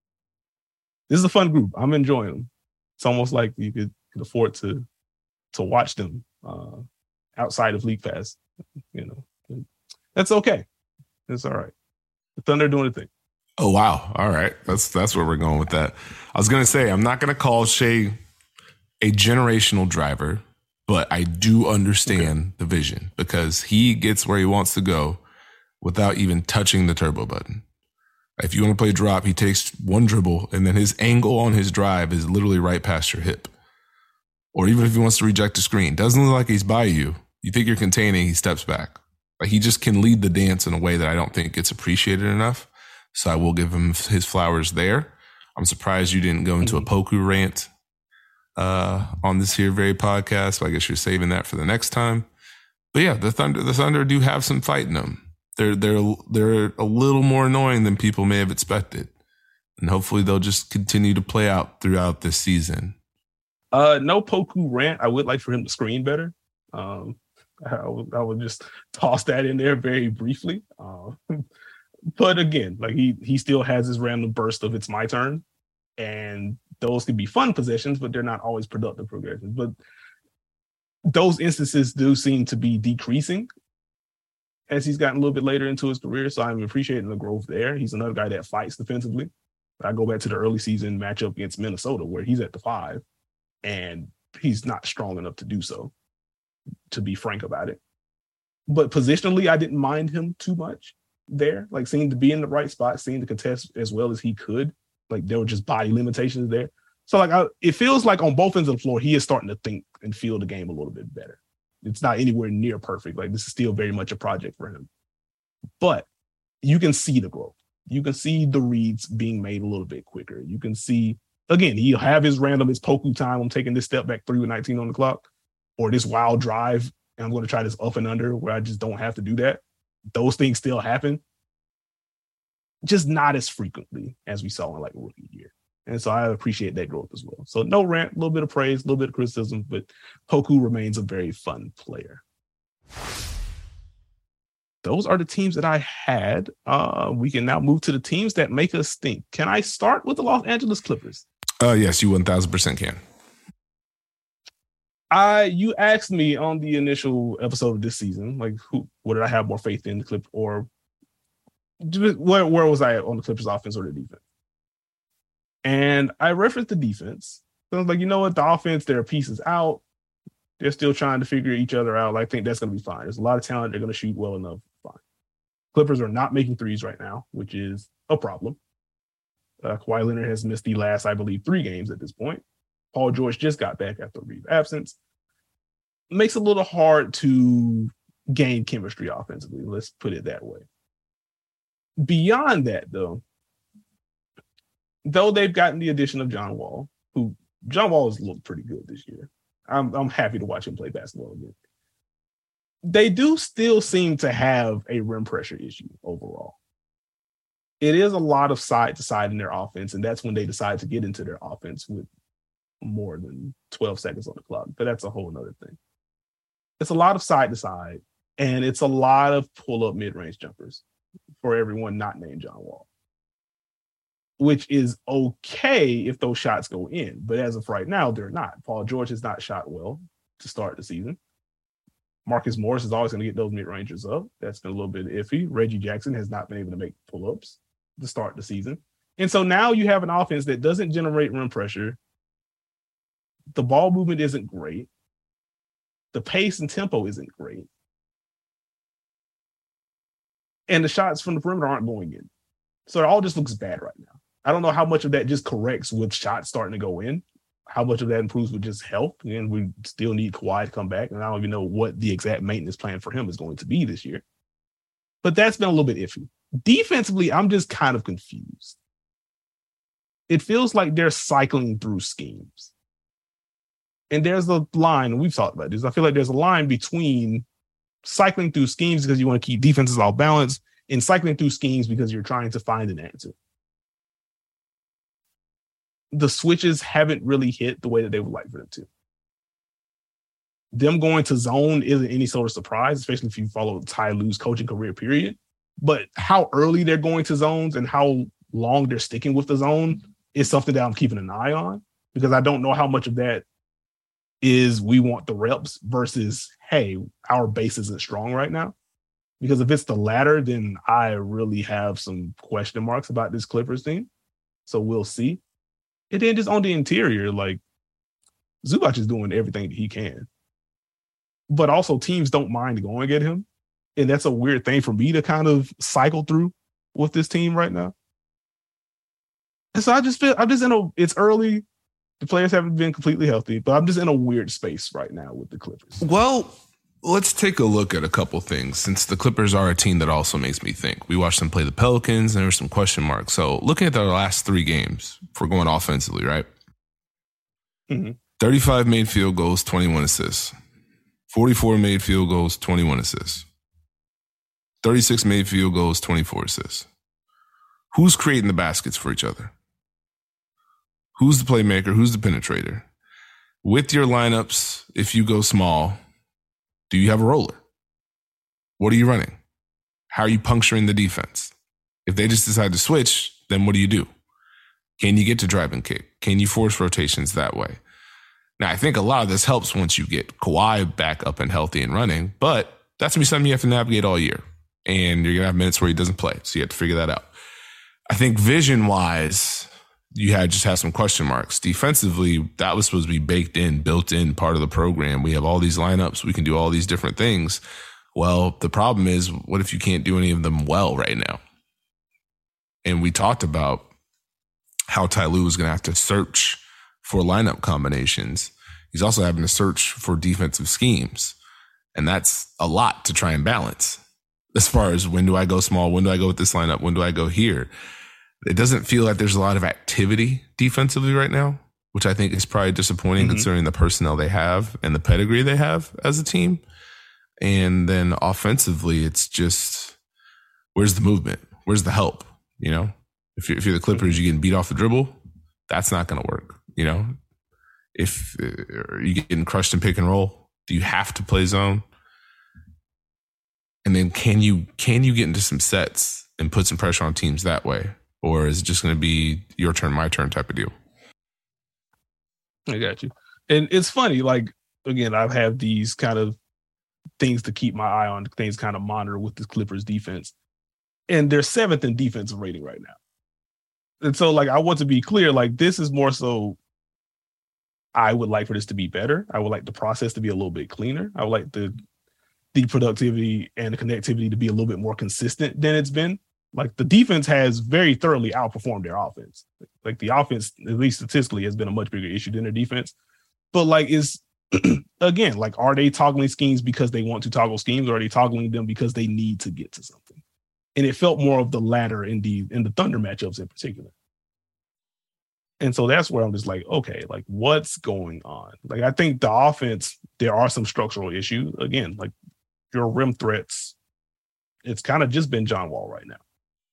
Speaker 1: This is a fun group. I'm enjoying them. It's almost like you could, could afford to to watch them uh, outside of League Pass. You know, that's okay. It's all right. The Thunder are doing a thing.
Speaker 2: Oh wow! All right, that's that's where we're going with that. I was gonna say I'm not gonna call Shai a generational driver, but I do understand okay. the vision because he gets where he wants to go without even touching the turbo button. If you want to play drop, he takes one dribble and then his angle on his drive is literally right past your hip. Or even if he wants to reject a screen, doesn't look like he's by you. You think you're containing, he steps back. Like he just can lead the dance in a way that I don't think gets appreciated enough. So I will give him his flowers there. I'm surprised you didn't go into a Poku rant uh, on this here very podcast. But I guess you're saving that for the next time. But yeah, the Thunder, the Thunder do have some fight in them. They're they're they're a little more annoying than people may have expected, and hopefully they'll just continue to play out throughout this season.
Speaker 1: Uh, no Poku rant. I would like for him to screen better. Um, I would, I would just toss that in there very briefly. Uh, but again, like he he still has his random burst of it's my turn, and those can be fun possessions, but they're not always productive progressions. But those instances do seem to be decreasing as he's gotten a little bit later into his career. So I'm appreciating the growth there. He's another guy that fights defensively. I go back to the early season matchup against Minnesota where he's at the five and he's not strong enough to do so, to be frank about it. But positionally, I didn't mind him too much there. Like seemed to be in the right spot, seemed to contest as well as he could. Like there were just body limitations there. So like I, it feels like on both ends of the floor, he is starting to think and feel the game a little bit better. It's not anywhere near perfect. Like this is still very much a project for him. But you can see the growth. You can see the reads being made a little bit quicker. You can see, again, he'll have his random, his Poku time. I'm taking this step back three with nineteen on the clock, or this wild drive, and I'm going to try this up and under where I just don't have to do that. Those things still happen, just not as frequently as we saw in like rookie year. And so I appreciate that growth as well. So no rant, a little bit of praise, a little bit of criticism, but Poku remains a very fun player. Those are the teams that I had. Uh, we can now move to the teams that make us think. Can I start with the Los Angeles Clippers?
Speaker 2: Uh, yes, you one thousand percent can.
Speaker 1: I you asked me on the initial episode of this season, like, who, what did I have more faith in, the Clip, or where, where was I on the Clippers offense or the defense? And I referenced the defense. So I was like, you know what? The offense, there are pieces out. They're still trying to figure each other out. I think that's going to be fine. There's a lot of talent. They're going to shoot well enough. Fine. Clippers are not making threes right now, which is a problem. Uh, Kawhi Leonard has missed the last, I believe, three games at this point. Paul George just got back after a brief absence. It makes it a little hard to gain chemistry offensively. Let's put it that way. Beyond that, though, though they've gotten the addition of John Wall, who John Wall has looked pretty good this year. I'm I'm happy to watch him play basketball again. They do still seem to have a rim pressure issue overall. It is a lot of side to side in their offense, and that's when they decide to get into their offense with more than twelve seconds on the clock. But that's a whole nother thing. It's a lot of side to side, and it's a lot of pull up mid range jumpers for everyone not named John Wall, which is okay if those shots go in. But as of right now, they're not. Paul George has not shot well to start the season. Marcus Morris is always going to get those mid rangers up. That's been a little bit iffy. Reggie Jackson has not been able to make pull ups to start the season. And so now you have an offense that doesn't generate rim pressure. The ball movement isn't great. The pace and tempo isn't great. And the shots from the perimeter aren't going in. So it all just looks bad right now. I don't know how much of that just corrects with shots starting to go in, how much of that improves with just health. And we still need Kawhi to come back. And I don't even know what the exact maintenance plan for him is going to be this year. But that's been a little bit iffy. Defensively, I'm just kind of confused. It feels like they're cycling through schemes. And there's a line, we've talked about this. I feel like there's a line between cycling through schemes because you want to keep defenses off balance and cycling through schemes because you're trying to find an answer. The switches haven't really hit the way that they would like for them to. Them going to zone isn't any sort of surprise, especially if you follow Ty Lue's coaching career period. But how early they're going to zones and how long they're sticking with the zone is something that I'm keeping an eye on, because I don't know how much of that is we want the reps versus, hey, our base isn't strong right now. Because if it's the latter, then I really have some question marks about this Clippers team. So we'll see. And then just on the interior, like, Zubac is doing everything that he can. But also teams don't mind going at him. And that's a weird thing for me to kind of cycle through with this team right now. And so I just feel, I'm just in a, it's early. The players haven't been completely healthy, but I'm just in a weird space right now with the Clippers.
Speaker 2: Well, let's take a look at a couple things, since the Clippers are a team that also makes me think. We watched them play the Pelicans, and there were some question marks. So looking at their last three games, if we're going offensively, right? Mm-hmm. thirty-five made field goals, twenty-one assists. forty-four made field goals, twenty-one assists. thirty-six made field goals, twenty-four assists. Who's creating the baskets for each other? Who's the playmaker? Who's the penetrator? With your lineups, if you go small, do you have a roller? What are you running? How are you puncturing the defense? If they just decide to switch, then what do you do? Can you get to drive and kick? Can you force rotations that way? Now, I think a lot of this helps once you get Kawhi back up and healthy and running, but that's going to be something you have to navigate all year. And you're going to have minutes where he doesn't play, so you have to figure that out. I think vision-wise, you had just have some question marks. Defensively, that was supposed to be baked in, built in, part of the program. We have all these lineups. We can do all these different things. Well, the problem is, what if you can't do any of them well right now? And we talked about how Ty Lue is going to have to search for lineup combinations. He's also having to search for defensive schemes. And that's a lot to try and balance. As far as when do I go small? When do I go with this lineup? When do I go here? It doesn't feel like there's a lot of activity defensively right now, which I think is probably disappointing mm-hmm. considering the personnel they have and the pedigree they have as a team. And then offensively, it's just, where's the movement? Where's the help? You know, if you're, if you're the Clippers, you're getting beat off the dribble. That's not going to work. You know, if uh, you're getting crushed in pick and roll, do you have to play zone? And then can you, can you get into some sets and put some pressure on teams that way? Or is it just going to be your turn, my turn type of deal?
Speaker 1: I got you. And it's funny, like, again, I have these kind of things to keep my eye on, things kind of monitor with the Clippers defense. And they're seventh in defensive rating right now. And so, like, I want to be clear, like, this is more so I would like for this to be better. I would like the process to be a little bit cleaner. I would like the, the productivity and the connectivity to be a little bit more consistent than it's been. Like, the defense has very thoroughly outperformed their offense. Like, the offense, at least statistically, has been a much bigger issue than their defense. But, like, is again, like, are they toggling schemes because they want to toggle schemes, or are they toggling them because they need to get to something? And it felt more of the latter in the in the Thunder matchups in particular. And so that's where I'm just like, okay, like what's going on? Like, I think the offense, there are some structural issues. Again, like your rim threats, it's kind of just been John Wall right now.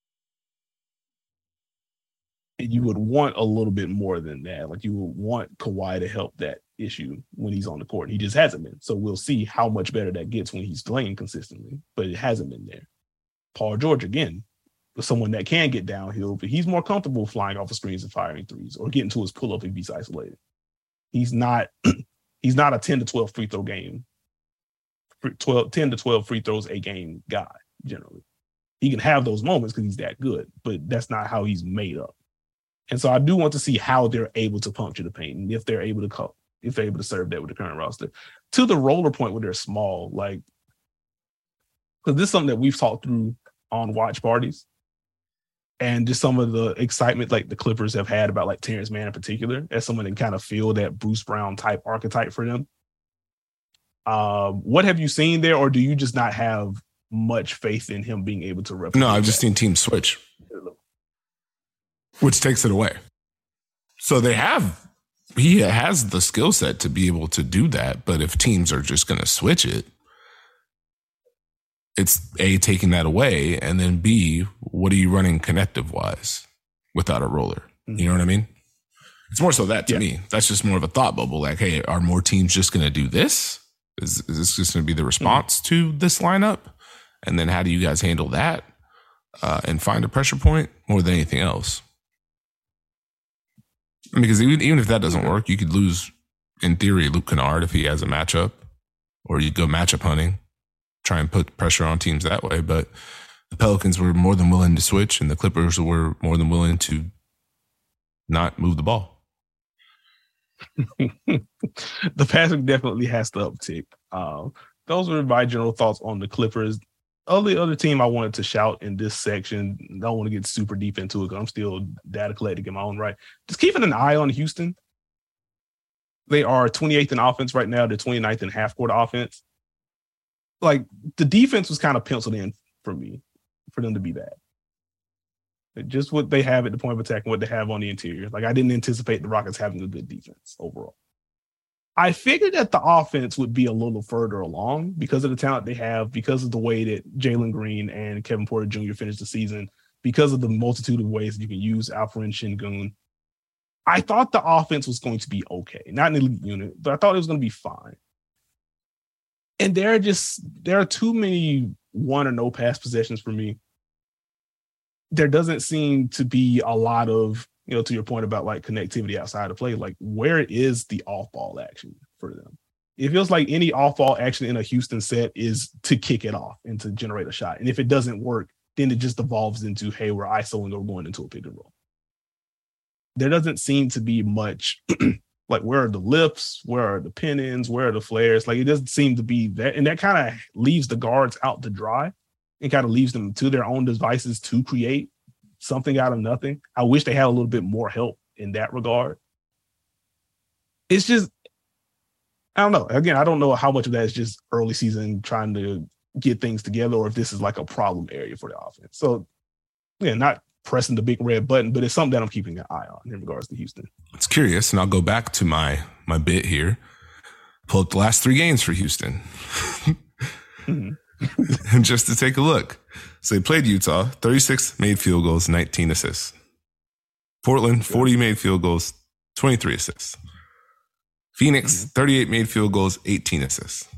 Speaker 1: And you would want a little bit more than that. Like you would want Kawhi to help that issue when he's on the court. He just hasn't been. So we'll see how much better that gets when he's playing consistently, but it hasn't been there. Paul George, again, someone that can get downhill, but he's more comfortable flying off of screens and firing threes or getting to his pull-up if he's isolated. He's not he's not a ten to twelve free throw game, twelve, ten to twelve free throws a game guy, generally. He can have those moments because he's that good, but that's not how he's made up. And so I do want to see how they're able to puncture the paint and if they're able to co- if they're able to serve that with the current roster. To the roller point where they're small, like, because this is something that we've talked through on watch parties. And just some of the excitement like the Clippers have had about like Terrence Mann in particular, as someone that kind of feel that Bruce Brown type archetype for them. Um, what have you seen there, or do you just not have much faith in him being able to replicate?
Speaker 2: No, I've
Speaker 1: that?
Speaker 2: just seen teams switch, which takes it away. So they have, he has the skill set to be able to do that. But if teams are just going to switch it, it's A, taking that away, and then B, what are you running connective wise without a roller? You know what I mean? It's more so that to yeah. me. That's just more of a thought bubble. Like, hey, are more teams just going to do this? Is, is this just going to be the response mm-hmm. to this lineup? And then how do you guys handle that uh, and find a pressure point more than anything else? I mean, because even, even if that doesn't work, you could lose, in theory, Luke Kennard if he has a matchup, or you'd go matchup hunting. Try and put pressure on teams that way. But the Pelicans were more than willing to switch, and the Clippers were more than willing to not move the ball.
Speaker 1: The passing definitely has to uptick. Um, those were my general thoughts on the Clippers. Only other team I wanted to shout in this section, I don't want to get super deep into it because I'm still data collecting in my own right. Just keeping an eye on Houston. They are twenty-eighth in offense right now. They're twenty-ninth in half-court offense. Like, the defense was kind of penciled in for me, for them to be bad. Just what they have at the point of attack and what they have on the interior. Like, I didn't anticipate the Rockets having a good defense overall. I figured that the offense would be a little further along because of the talent they have, because of the way that Jalen Green and Kevin Porter Junior finished the season, because of the multitude of ways that you can use Alperen Şengün. I thought the offense was going to be okay. Not an elite unit, but I thought it was going to be fine. And there are just, there are too many one or no pass possessions for me. There doesn't seem to be a lot of, you know, to your point about like connectivity outside of play, like where is the off ball action for them? It feels like any off ball action in a Houston set is to kick it off and to generate a shot. And if it doesn't work, then it just evolves into, hey, we're isoing or going into a pick and roll. There doesn't seem to be much like, where are the lifts? Where are the pin-ins? Where are the flares? Like, it doesn't seem to be that. And that kind of leaves the guards out to dry and kind of leaves them to their own devices to create something out of nothing. I wish they had a little bit more help in that regard. It's just, I don't know. Again, I don't know how much of that is just early season trying to get things together or if this is like a problem area for the offense. So, yeah, not pressing the big red button, but it's something that I'm keeping an eye on in regards to Houston.
Speaker 2: It's curious, and I'll go back to my my bit here. Pull up the last three games for Houston. mm-hmm. Just to take a look. So they played Utah, thirty-six made field goals, nineteen assists. Portland, forty made field goals, twenty-three assists. Phoenix, mm-hmm. thirty-eight made field goals, eighteen assists.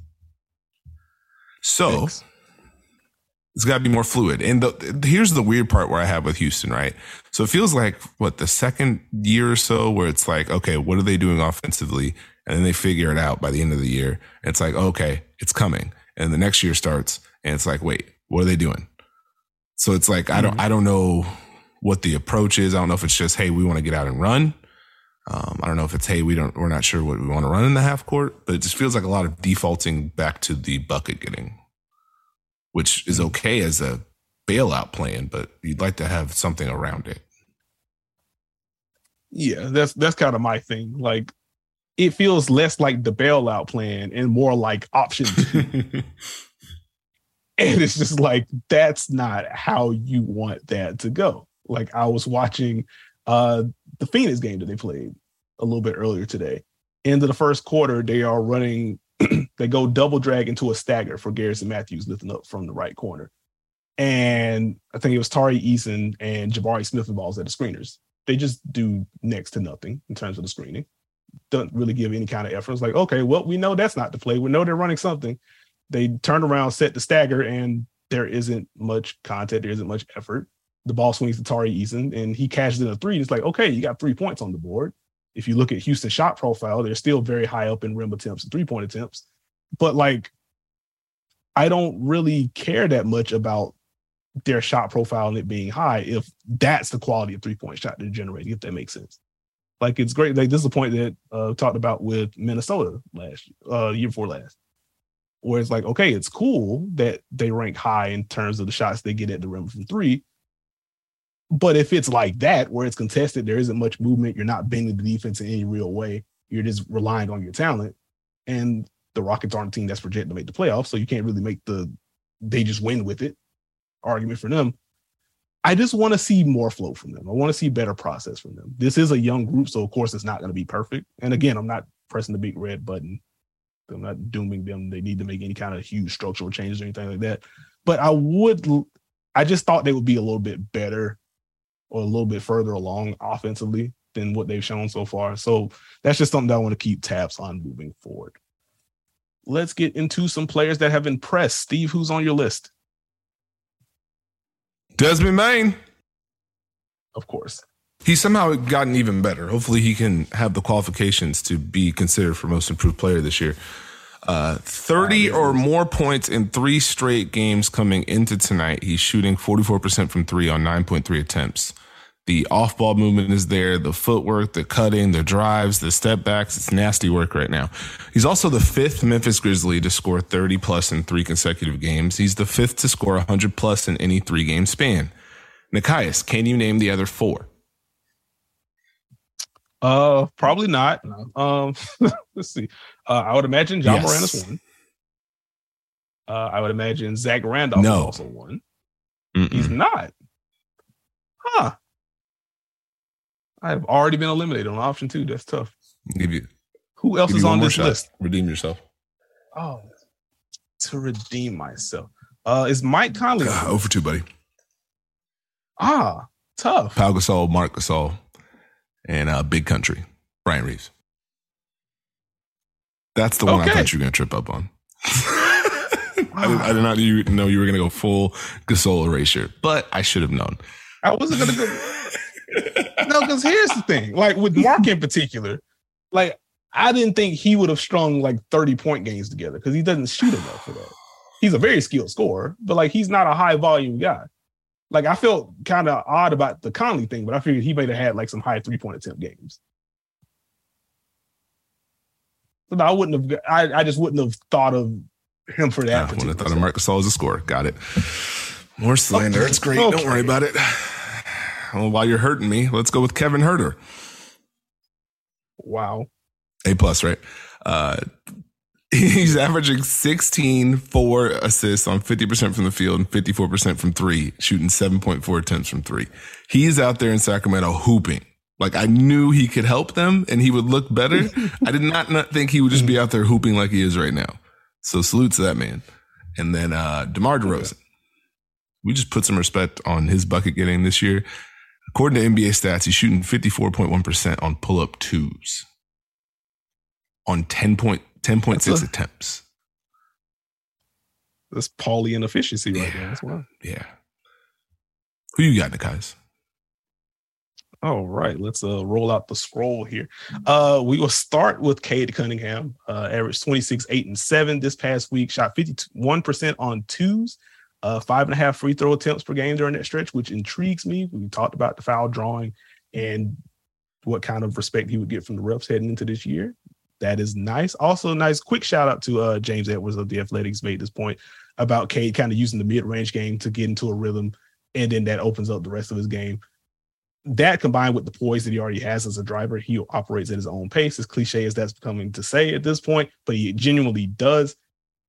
Speaker 2: So Thanks. It's got to be more fluid. And the, here's the weird part where I have with Houston, right? So it feels like, what, the second year or so where it's like, okay, what are they doing offensively? And then they figure it out by the end of the year. And it's like, okay, it's coming. And the next year starts and it's like, wait, what are they doing? So it's like, mm-hmm. I don't, I don't know what the approach is. I don't know if it's just, hey, we want to get out and run. Um, I don't know if it's, hey, we don't, we're not sure what we want to run in the half court, but it just feels like a lot of defaulting back to the bucket getting, which is okay as a bailout plan, but you'd like to have something around it.
Speaker 1: Yeah, that's that's kind of my thing. Like, it feels less like the bailout plan and more like option two. And it's just like, that's not how you want that to go. Like, I was watching uh, the Phoenix game that they played a little bit earlier today. Into the first quarter, they are running, they go double drag into a stagger for Garrison Matthews lifting up from the right corner. And I think it was Tari Eason and Jabari Smith balls at the screeners. They just do next to nothing in terms of the screening. Don't really give any kind of effort. It's like, okay, well, we know that's not the play. We know they're running something. They turn around, set the stagger, and there isn't much contact. There isn't much effort. The ball swings to Tari Eason, and he cashes in a three. It's like, okay, you got three points on the board. If you look at Houston's shot profile, they're still very high up in rim attempts and three-point attempts. But, like, I don't really care that much about their shot profile and it being high if that's the quality of three-point shot they're generating, if that makes sense. Like, it's great. Like, this is a point that uh talked about with Minnesota last uh year before last, where it's like, okay, it's cool that they rank high in terms of the shots they get at the rim from three. But if it's like that, where it's contested, there isn't much movement, you're not bending the defense in any real way, you're just relying on your talent. And the Rockets aren't a team that's projected to make the playoffs, so you can't really make the they just win with it argument for them. I just want to see more flow from them. I want to see better process from them. This is a young group, so of course it's not going to be perfect. And again, I'm not pressing the big red button. I'm not dooming them. They need to make any kind of huge structural changes or anything like that. But I would, I just thought they would be a little bit better or a little bit further along offensively than what they've shown so far. So that's just something that I want to keep tabs on moving forward. Let's get into some players that have impressed. Steve, who's on your list?
Speaker 2: Desmond Bane.
Speaker 1: Of course.
Speaker 2: He's somehow gotten even better. Hopefully he can have the qualifications to be considered for most improved player this year. Uh, thirty or more points in three straight games coming into tonight. He's shooting forty-four percent from three on nine point three attempts. The off-ball movement is there, the footwork, the cutting, the drives, the step backs. It's nasty work right now. He's also the fifth Memphis Grizzly to score thirty plus in three consecutive games. He's the fifth to score one hundred plus in any three-game span. Nikias, can you name the other four?
Speaker 1: Uh, probably not. Um, let's see. Uh, I would imagine John
Speaker 2: yes.
Speaker 1: Moran is one. Uh, I would imagine Zach Randolph
Speaker 2: no.
Speaker 1: is also one.
Speaker 2: Mm-mm.
Speaker 1: He's not. Huh. I've already been eliminated on option two. That's tough.
Speaker 2: Give you,
Speaker 1: Who else is on this
Speaker 2: shot.
Speaker 1: list?
Speaker 2: Redeem yourself.
Speaker 1: Oh, to redeem myself. Uh, is Mike Conley?
Speaker 2: Uh, oh for two, buddy.
Speaker 1: Ah, tough.
Speaker 2: Pau Gasol, Marc Gasol, and uh, Big Country, Brian Reeves. That's the one
Speaker 1: okay.
Speaker 2: I thought you were going to trip up on. I, did, I did not you know you were going to go full Gasol erasure, but I should have known.
Speaker 1: I wasn't going to go. No, because here's the thing. Like with Mark in particular, like I didn't think he would have strung like thirty point games together because he doesn't shoot enough for that. He's a very skilled scorer, but like he's not a high volume guy. Like I felt kind of odd about the Conley thing, but I figured he might have had like some high three point attempt games. So no, I wouldn't have. I, I just wouldn't have thought of him for that.
Speaker 2: I wouldn't have thought of Marc Gasol as a scorer. Got it. More slander. It's great. Okay. Don't worry about it. Well, while you're hurting me, let's go with Kevin Huerter.
Speaker 1: Wow.
Speaker 2: A plus, right? Uh, he's averaging sixteen, four assists on fifty percent from the field and fifty-four percent from three, shooting seven point four attempts from three. He's out there in Sacramento hooping. Like I knew he could help them and he would look better. I did not, not think he would just be out there hooping like he is right now. So salute to that man. And then uh, DeMar DeRozan. Okay. We just put some respect on his bucket getting this year. According to N B A stats, he's shooting fifty-four point one percent on pull-up twos on ten point six attempts.
Speaker 1: That's Paulie inefficiency right
Speaker 2: yeah.
Speaker 1: there. That's why.
Speaker 2: Yeah. Who you got, Nikias?
Speaker 1: All right, let's uh, roll out the scroll here. Uh, we will start with Cade Cunningham. Uh, averaged twenty-six, eight, and seven this past week. Shot fifty-one percent on twos. Uh, five and a half free throw attempts per game during that stretch, which intrigues me. We talked about the foul drawing and what kind of respect he would get from the refs heading into this year. That is nice. Also, nice quick shout out to uh, James Edwards of the Athletics made this point about Cade kind of using the mid-range game to get into a rhythm, and then that opens up the rest of his game. That combined with the poise that he already has as a driver, he operates at his own pace, as cliche as that's becoming to say at this point, but he genuinely does.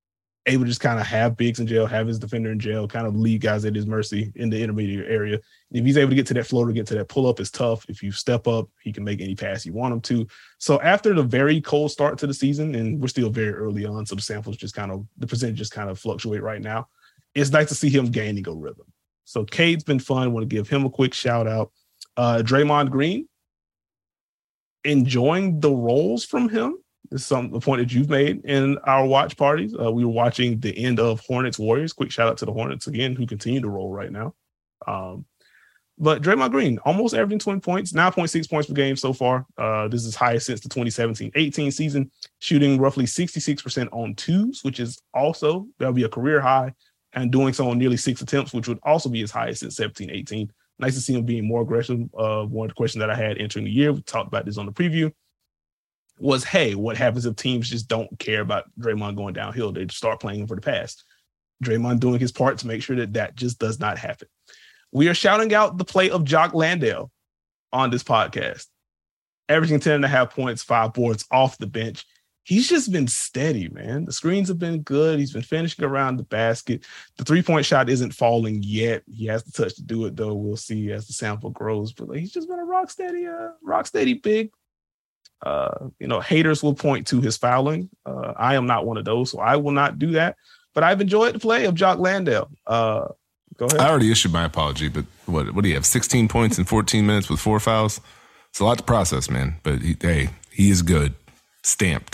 Speaker 1: able to just kind of have bigs in jail, have his defender in jail, kind of leave guys at his mercy in the intermediate area. If he's able to get to that floater, get to that pull up, it's tough. If you step up, he can make any pass you want him to. So after the very cold start to the season, and we're still very early on, so the samples just kind of, the percentage just kind of fluctuate right now. It's nice to see him gaining a rhythm. So Cade's been fun. I want to give him a quick shout out. Uh, Draymond Green, enjoying the roles from him. This is some the point that you've made in our watch parties. Uh, we were watching the end of Hornets Warriors. Quick shout out to the Hornets again, who continue to roll right now. Um, but Draymond Green, almost averaging twenty points, nine point six points per game so far. Uh, this is highest since the twenty seventeen eighteen season, shooting roughly sixty-six percent on twos, which is also, that'll be a career high, and doing so on nearly six attempts, which would also be his highest since seventeen eighteen. Nice to see him being more aggressive. Uh, one of the questions that I had entering the year, we talked about this on the preview, was, hey, what happens if teams just don't care about Draymond going downhill? They just start playing him for the pass. Draymond doing his part to make sure that that just does not happen. We are shouting out the play of Jock Landale on this podcast. Averaging ten and a half points, five boards off the bench. He's just been steady, man. The screens have been good. He's been finishing around the basket. The three-point shot isn't falling yet. He has the touch to do it, though. We'll see as the sample grows. But like, he's just been a rock steady, uh, rock steady big. Uh, you know, haters will point to his fouling. Uh, I am not one of those, so I will not do that. But I've enjoyed the play of Jock Landale. Uh, go ahead.
Speaker 2: I already issued my apology, but what what do you have? sixteen points in fourteen minutes with four fouls? It's a lot to process, man. But he, hey, he is good. Stamped.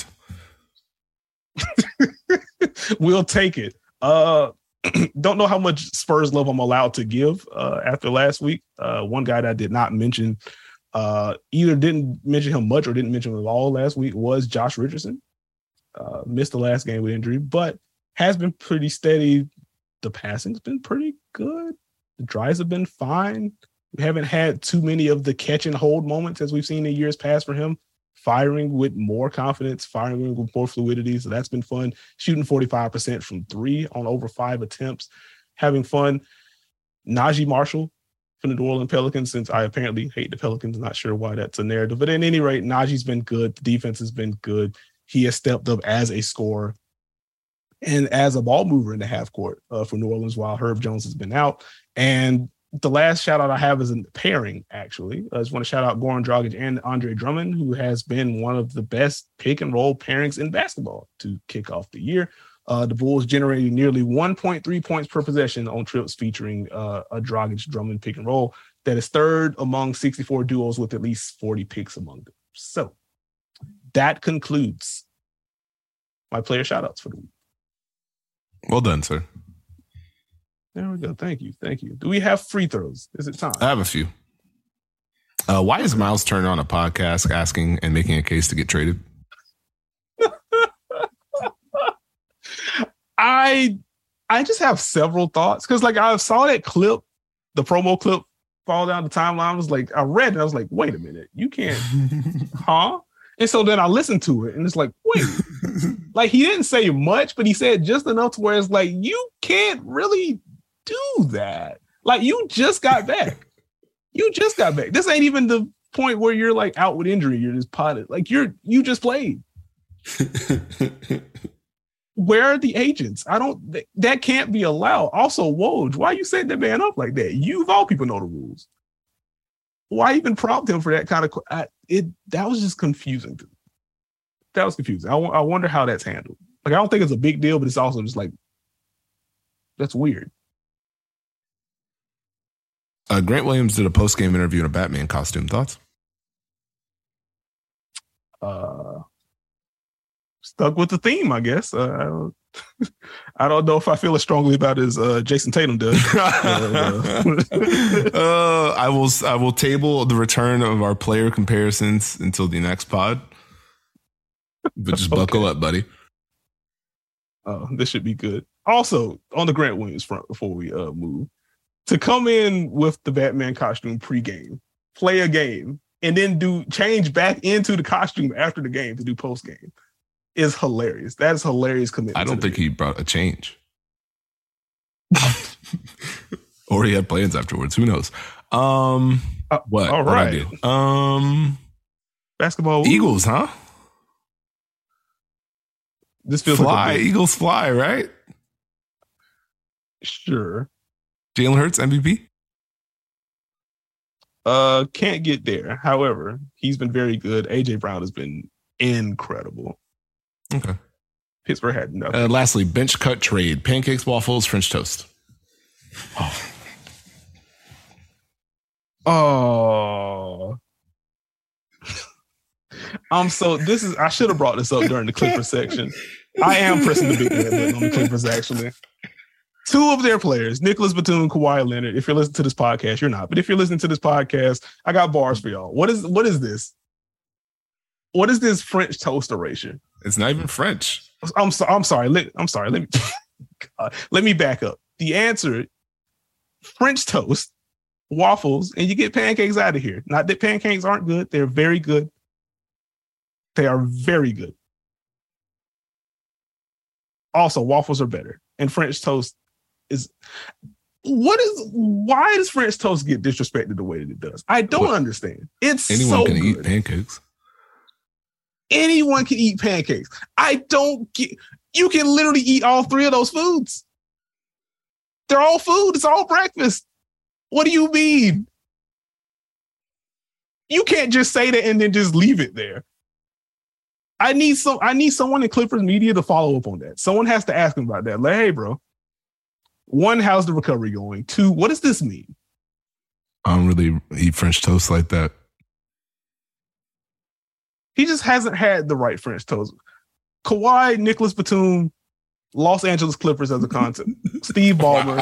Speaker 1: We'll take it. Uh, don't know how much Spurs love I'm allowed to give uh, after last week. Uh, one guy that I did not mention, uh, either didn't mention him much or didn't mention him at all last week, was Josh Richardson. Uh, missed the last game with injury, but has been pretty steady. The passing's been pretty good. The drives have been fine. We haven't had too many of the catch and hold moments as we've seen in years past for him. Firing with more confidence, firing with more fluidity. So that's been fun. Shooting forty-five percent from three on over five attempts. Having fun. Najee Marshall from the New Orleans Pelicans, since I apparently hate the Pelicans. Not sure why that's a narrative. But at any rate, Najee's been good. The defense has been good. He has stepped up as a scorer and as a ball mover in the half court uh, for New Orleans while Herb Jones has been out. And the last shout out I have is a pairing, actually. I just want to shout out Goran Dragic and Andre Drummond, who has been one of the best pick and roll pairings in basketball to kick off the year. Uh, the Bulls generated nearly one point three points per possession on trips featuring uh, a Dragic Drummond pick and roll. That is third among sixty-four duos with at least forty picks among them. So that concludes my player shout outs for the week.
Speaker 2: Well done, sir.
Speaker 1: There we go. Thank you. Thank you. Do we have free throws? Is it time?
Speaker 2: I have a few. Uh, why is Miles Turner on a podcast asking and making a case to get traded?
Speaker 1: I I just have several thoughts because, like, I saw that clip, the promo clip, fall down the timeline. I was like, I read it. I was like, wait a minute, you can't, huh? And so then I listened to it, and it's like, wait, like he didn't say much, but he said just enough to where it's like, you can't really do that. Like, you just got back. You just got back. This ain't even the point where you're like out with injury. You're just potted. Like you're you just played. Where are the agents? I don't. Th- that can't be allowed. Also, Woj, why you setting that man up like that? You of all people know the rules. Why even prompt him for that kind of? I, it that was just confusing to me. That was confusing. I, w- I wonder how that's handled. Like, I don't think it's a big deal, but it's also just like that's weird.
Speaker 2: Uh, Grant Williams did a post-game interview in a Batman costume. Thoughts?
Speaker 1: Uh, stuck with the theme, I guess. Uh, I, don't, I don't know if I feel as strongly about it as uh, Jason Tatum does. uh,
Speaker 2: uh, I will. I will table the return of our player comparisons until the next pod. But just buckle okay. up, buddy.
Speaker 1: Uh, this should be good. Also, on the Grant Williams front, before we uh, move. To come in with the Batman costume pregame, play a game, and then do change back into the costume after the game to do postgame is hilarious. That is hilarious commitment.
Speaker 2: I don't think game. He brought a change. Or he had plans afterwards. Who knows? Um, uh, what?
Speaker 1: All right.
Speaker 2: What um,
Speaker 1: Basketball.
Speaker 2: Eagles, huh?
Speaker 1: This feels
Speaker 2: fly.
Speaker 1: like a
Speaker 2: Eagles fly, right?
Speaker 1: Sure.
Speaker 2: Jalen Hurts, M V P?
Speaker 1: Uh, can't get there. However, he's been very good. A J Brown has been incredible.
Speaker 2: Okay.
Speaker 1: Pittsburgh had nothing.
Speaker 2: Uh, lastly, bench cut trade. Pancakes, waffles, French toast.
Speaker 1: Oh. Oh. I'm so this is I should have brought this up during the Clippers section. I am pressing the big red button on the Clippers, actually. Two of their players, Nicholas Batum, Kawhi Leonard. If you're listening to this podcast, you're not. But if you're listening to this podcast, I got bars for y'all. What is what is this? What is this French toast erasure?
Speaker 2: It's not even French.
Speaker 1: I'm so, I'm sorry. Let, I'm sorry. Let me God, let me back up. The answer: French toast, waffles, and you get pancakes out of here. Not that pancakes aren't good; they're very good. They are very good. Also, waffles are better, and French toast is. What is? Why does French toast get disrespected the way that it does? I don't well, understand. It's
Speaker 2: anyone
Speaker 1: so
Speaker 2: can
Speaker 1: good.
Speaker 2: eat pancakes.
Speaker 1: Anyone can eat pancakes. I don't get. You can literally eat all three of those foods. They're all food. It's all breakfast. What do you mean? You can't just say that and then just leave it there. I need some. I need someone in Clippers media to follow up on that. Someone has to ask him about that. Like, hey, bro. One, how's the recovery going? Two, what does this mean?
Speaker 2: I don't really eat French toast like that.
Speaker 1: He just hasn't had the right French toast. Kawhi, Nicholas Batum, Los Angeles Clippers as a concept. Steve Ballmer.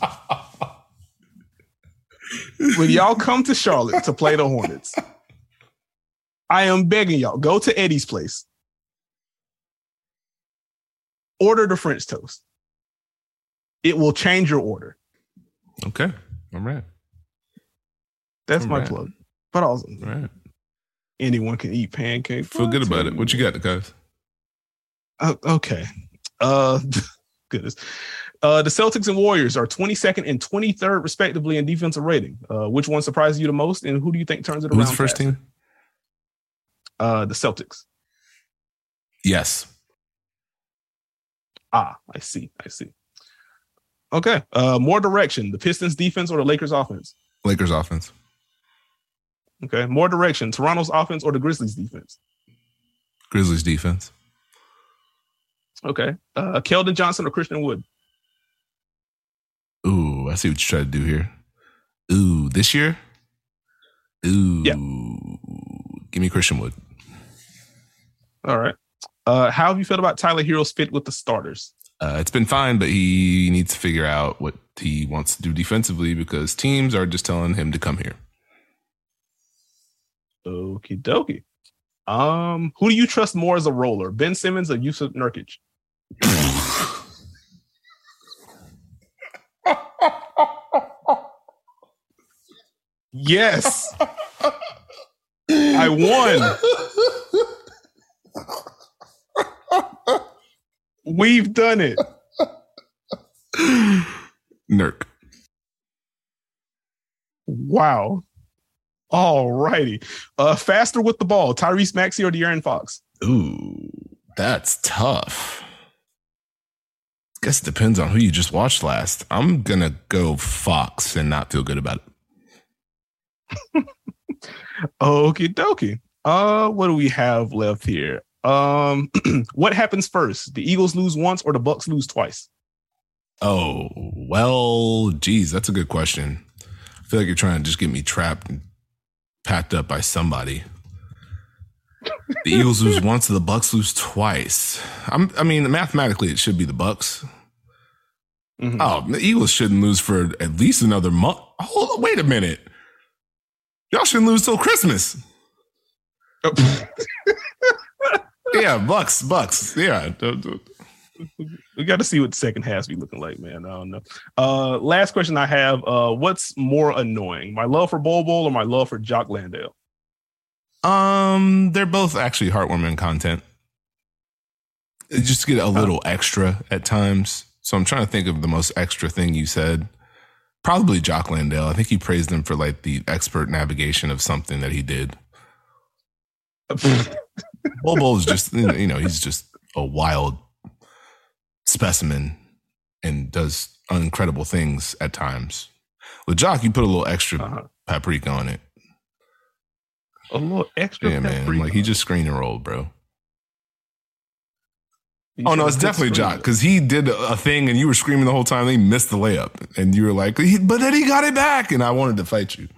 Speaker 1: When y'all come to Charlotte to play the Hornets, I am begging y'all, go to Eddie's place. Order the French toast. It will change your order.
Speaker 2: Okay. All right.
Speaker 1: That's
Speaker 2: All
Speaker 1: my
Speaker 2: right.
Speaker 1: plug. But also,
Speaker 2: All right.
Speaker 1: Anyone can eat pancakes.
Speaker 2: Feel good about it. What you got, guys?
Speaker 1: Uh, okay. Uh, goodness. Uh, the Celtics and Warriors are twenty-second and twenty-third, respectively, in defensive rating. Uh, which one surprises you the most, and who do you think turns it around?
Speaker 2: Who's the first
Speaker 1: faster?
Speaker 2: team?
Speaker 1: Uh, the Celtics.
Speaker 2: Yes.
Speaker 1: Ah, I see. I see. Okay. Uh, more direction. The Pistons defense or the Lakers offense?
Speaker 2: Lakers offense.
Speaker 1: Okay. More direction. Toronto's offense or the Grizzlies defense?
Speaker 2: Grizzlies defense.
Speaker 1: Okay. Uh, Keldon Johnson or Christian Wood?
Speaker 2: Ooh, I see what you try to do here. Ooh, this year? Ooh.
Speaker 1: Yeah.
Speaker 2: Give me Christian Wood.
Speaker 1: All right. Uh, how have you felt about Tyler Hero's fit with the starters?
Speaker 2: Uh, it's been fine, but he needs to figure out what he wants to do defensively because teams are just telling him to come here.
Speaker 1: Okie dokie. Um, who do you trust more as a roller, Ben Simmons or Yusuf Nurkic? Yes, I won. We've done it.
Speaker 2: Nurk.
Speaker 1: Wow. All righty. Uh, faster with the ball, Tyrese Maxey or De'Aaron Fox?
Speaker 2: Ooh, that's tough. Guess it depends on who you just watched last. I'm going to go Fox and not feel good about it.
Speaker 1: Okie dokie. Uh, what do we have left here? Um, what happens first? The Eagles lose once or the Bucks lose twice?
Speaker 2: Oh, well, geez, that's a good question. I feel like you're trying to just get me trapped and packed up by somebody. The Eagles lose once, the Bucks lose twice. I'm, I mean, mathematically, it should be the Bucks. Mm-hmm. Oh, the Eagles shouldn't lose for at least another month. Hold on, wait a minute. Y'all shouldn't lose till Christmas. Yeah, Bucks, Bucks. Yeah.
Speaker 1: We got to see what the second half be looking like, man. I don't know. Uh, last question I have. Uh, what's more annoying, my love for Bol Bol or my love for Jock Landale?
Speaker 2: Um, they're both actually heartwarming content. They just get a little extra at times. So I'm trying to think of the most extra thing you said. Probably Jock Landale. I think he praised him for like the expert navigation of something that he did. Bol Bol is just, you know, he's just a wild specimen and does incredible things at times. With Jock, you put a little extra
Speaker 1: uh-huh.
Speaker 2: paprika on it.
Speaker 1: A little extra
Speaker 2: yeah,
Speaker 1: paprika.
Speaker 2: man. Like he just screen and rolled, bro.
Speaker 1: You
Speaker 2: oh no, it's definitely Jock because he did a thing and you were screaming the whole time. They missed the layup, and you were like, "But then he got it back," and I wanted to fight you.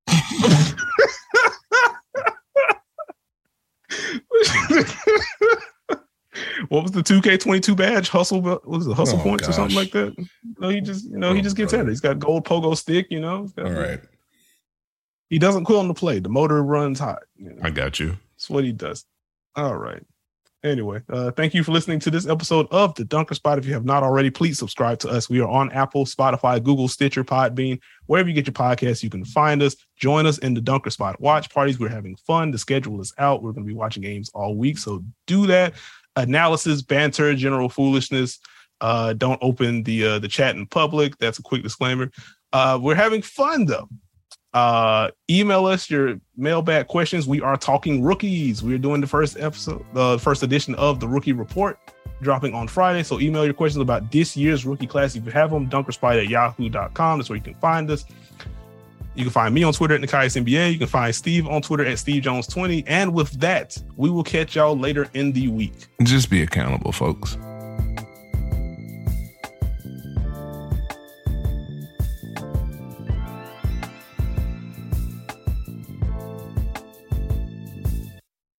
Speaker 1: What was the two K twenty-two badge? Hustle, what was it, hustle
Speaker 2: oh,
Speaker 1: points
Speaker 2: gosh.
Speaker 1: or something like that? No, he just, you know, he just gets at it. He's got gold pogo stick, you know.
Speaker 2: All right.
Speaker 1: He doesn't quit on the play. The motor runs hot. You know?
Speaker 2: I got you.
Speaker 1: That's what he does. All right. Anyway, uh, thank you for listening to this episode of The Dunker Spot. If you have not already, please subscribe to us. We are on Apple, Spotify, Google, Stitcher, Podbean, wherever you get your podcasts, you can find us. Join us in the Dunker Spot watch parties. We're having fun. The schedule is out. We're going to be watching games all week, so do that. Analysis, banter, general foolishness. Uh, don't open the uh, the chat in public. That's a quick disclaimer. Uh, we're having fun, though. Uh, email us your mailbag questions. We are talking rookies. We're doing the first episode, the first edition of the Rookie Report, dropping on Friday. So email your questions about this year's rookie class. If you have them, dunkerspot at yahoo dot com. That's where you can find us. You can find me on Twitter at Nikias N B A. You can find Steve on Twitter at Steve Jones twenty. And with that, we will catch y'all later in the week.
Speaker 2: Just be accountable, folks.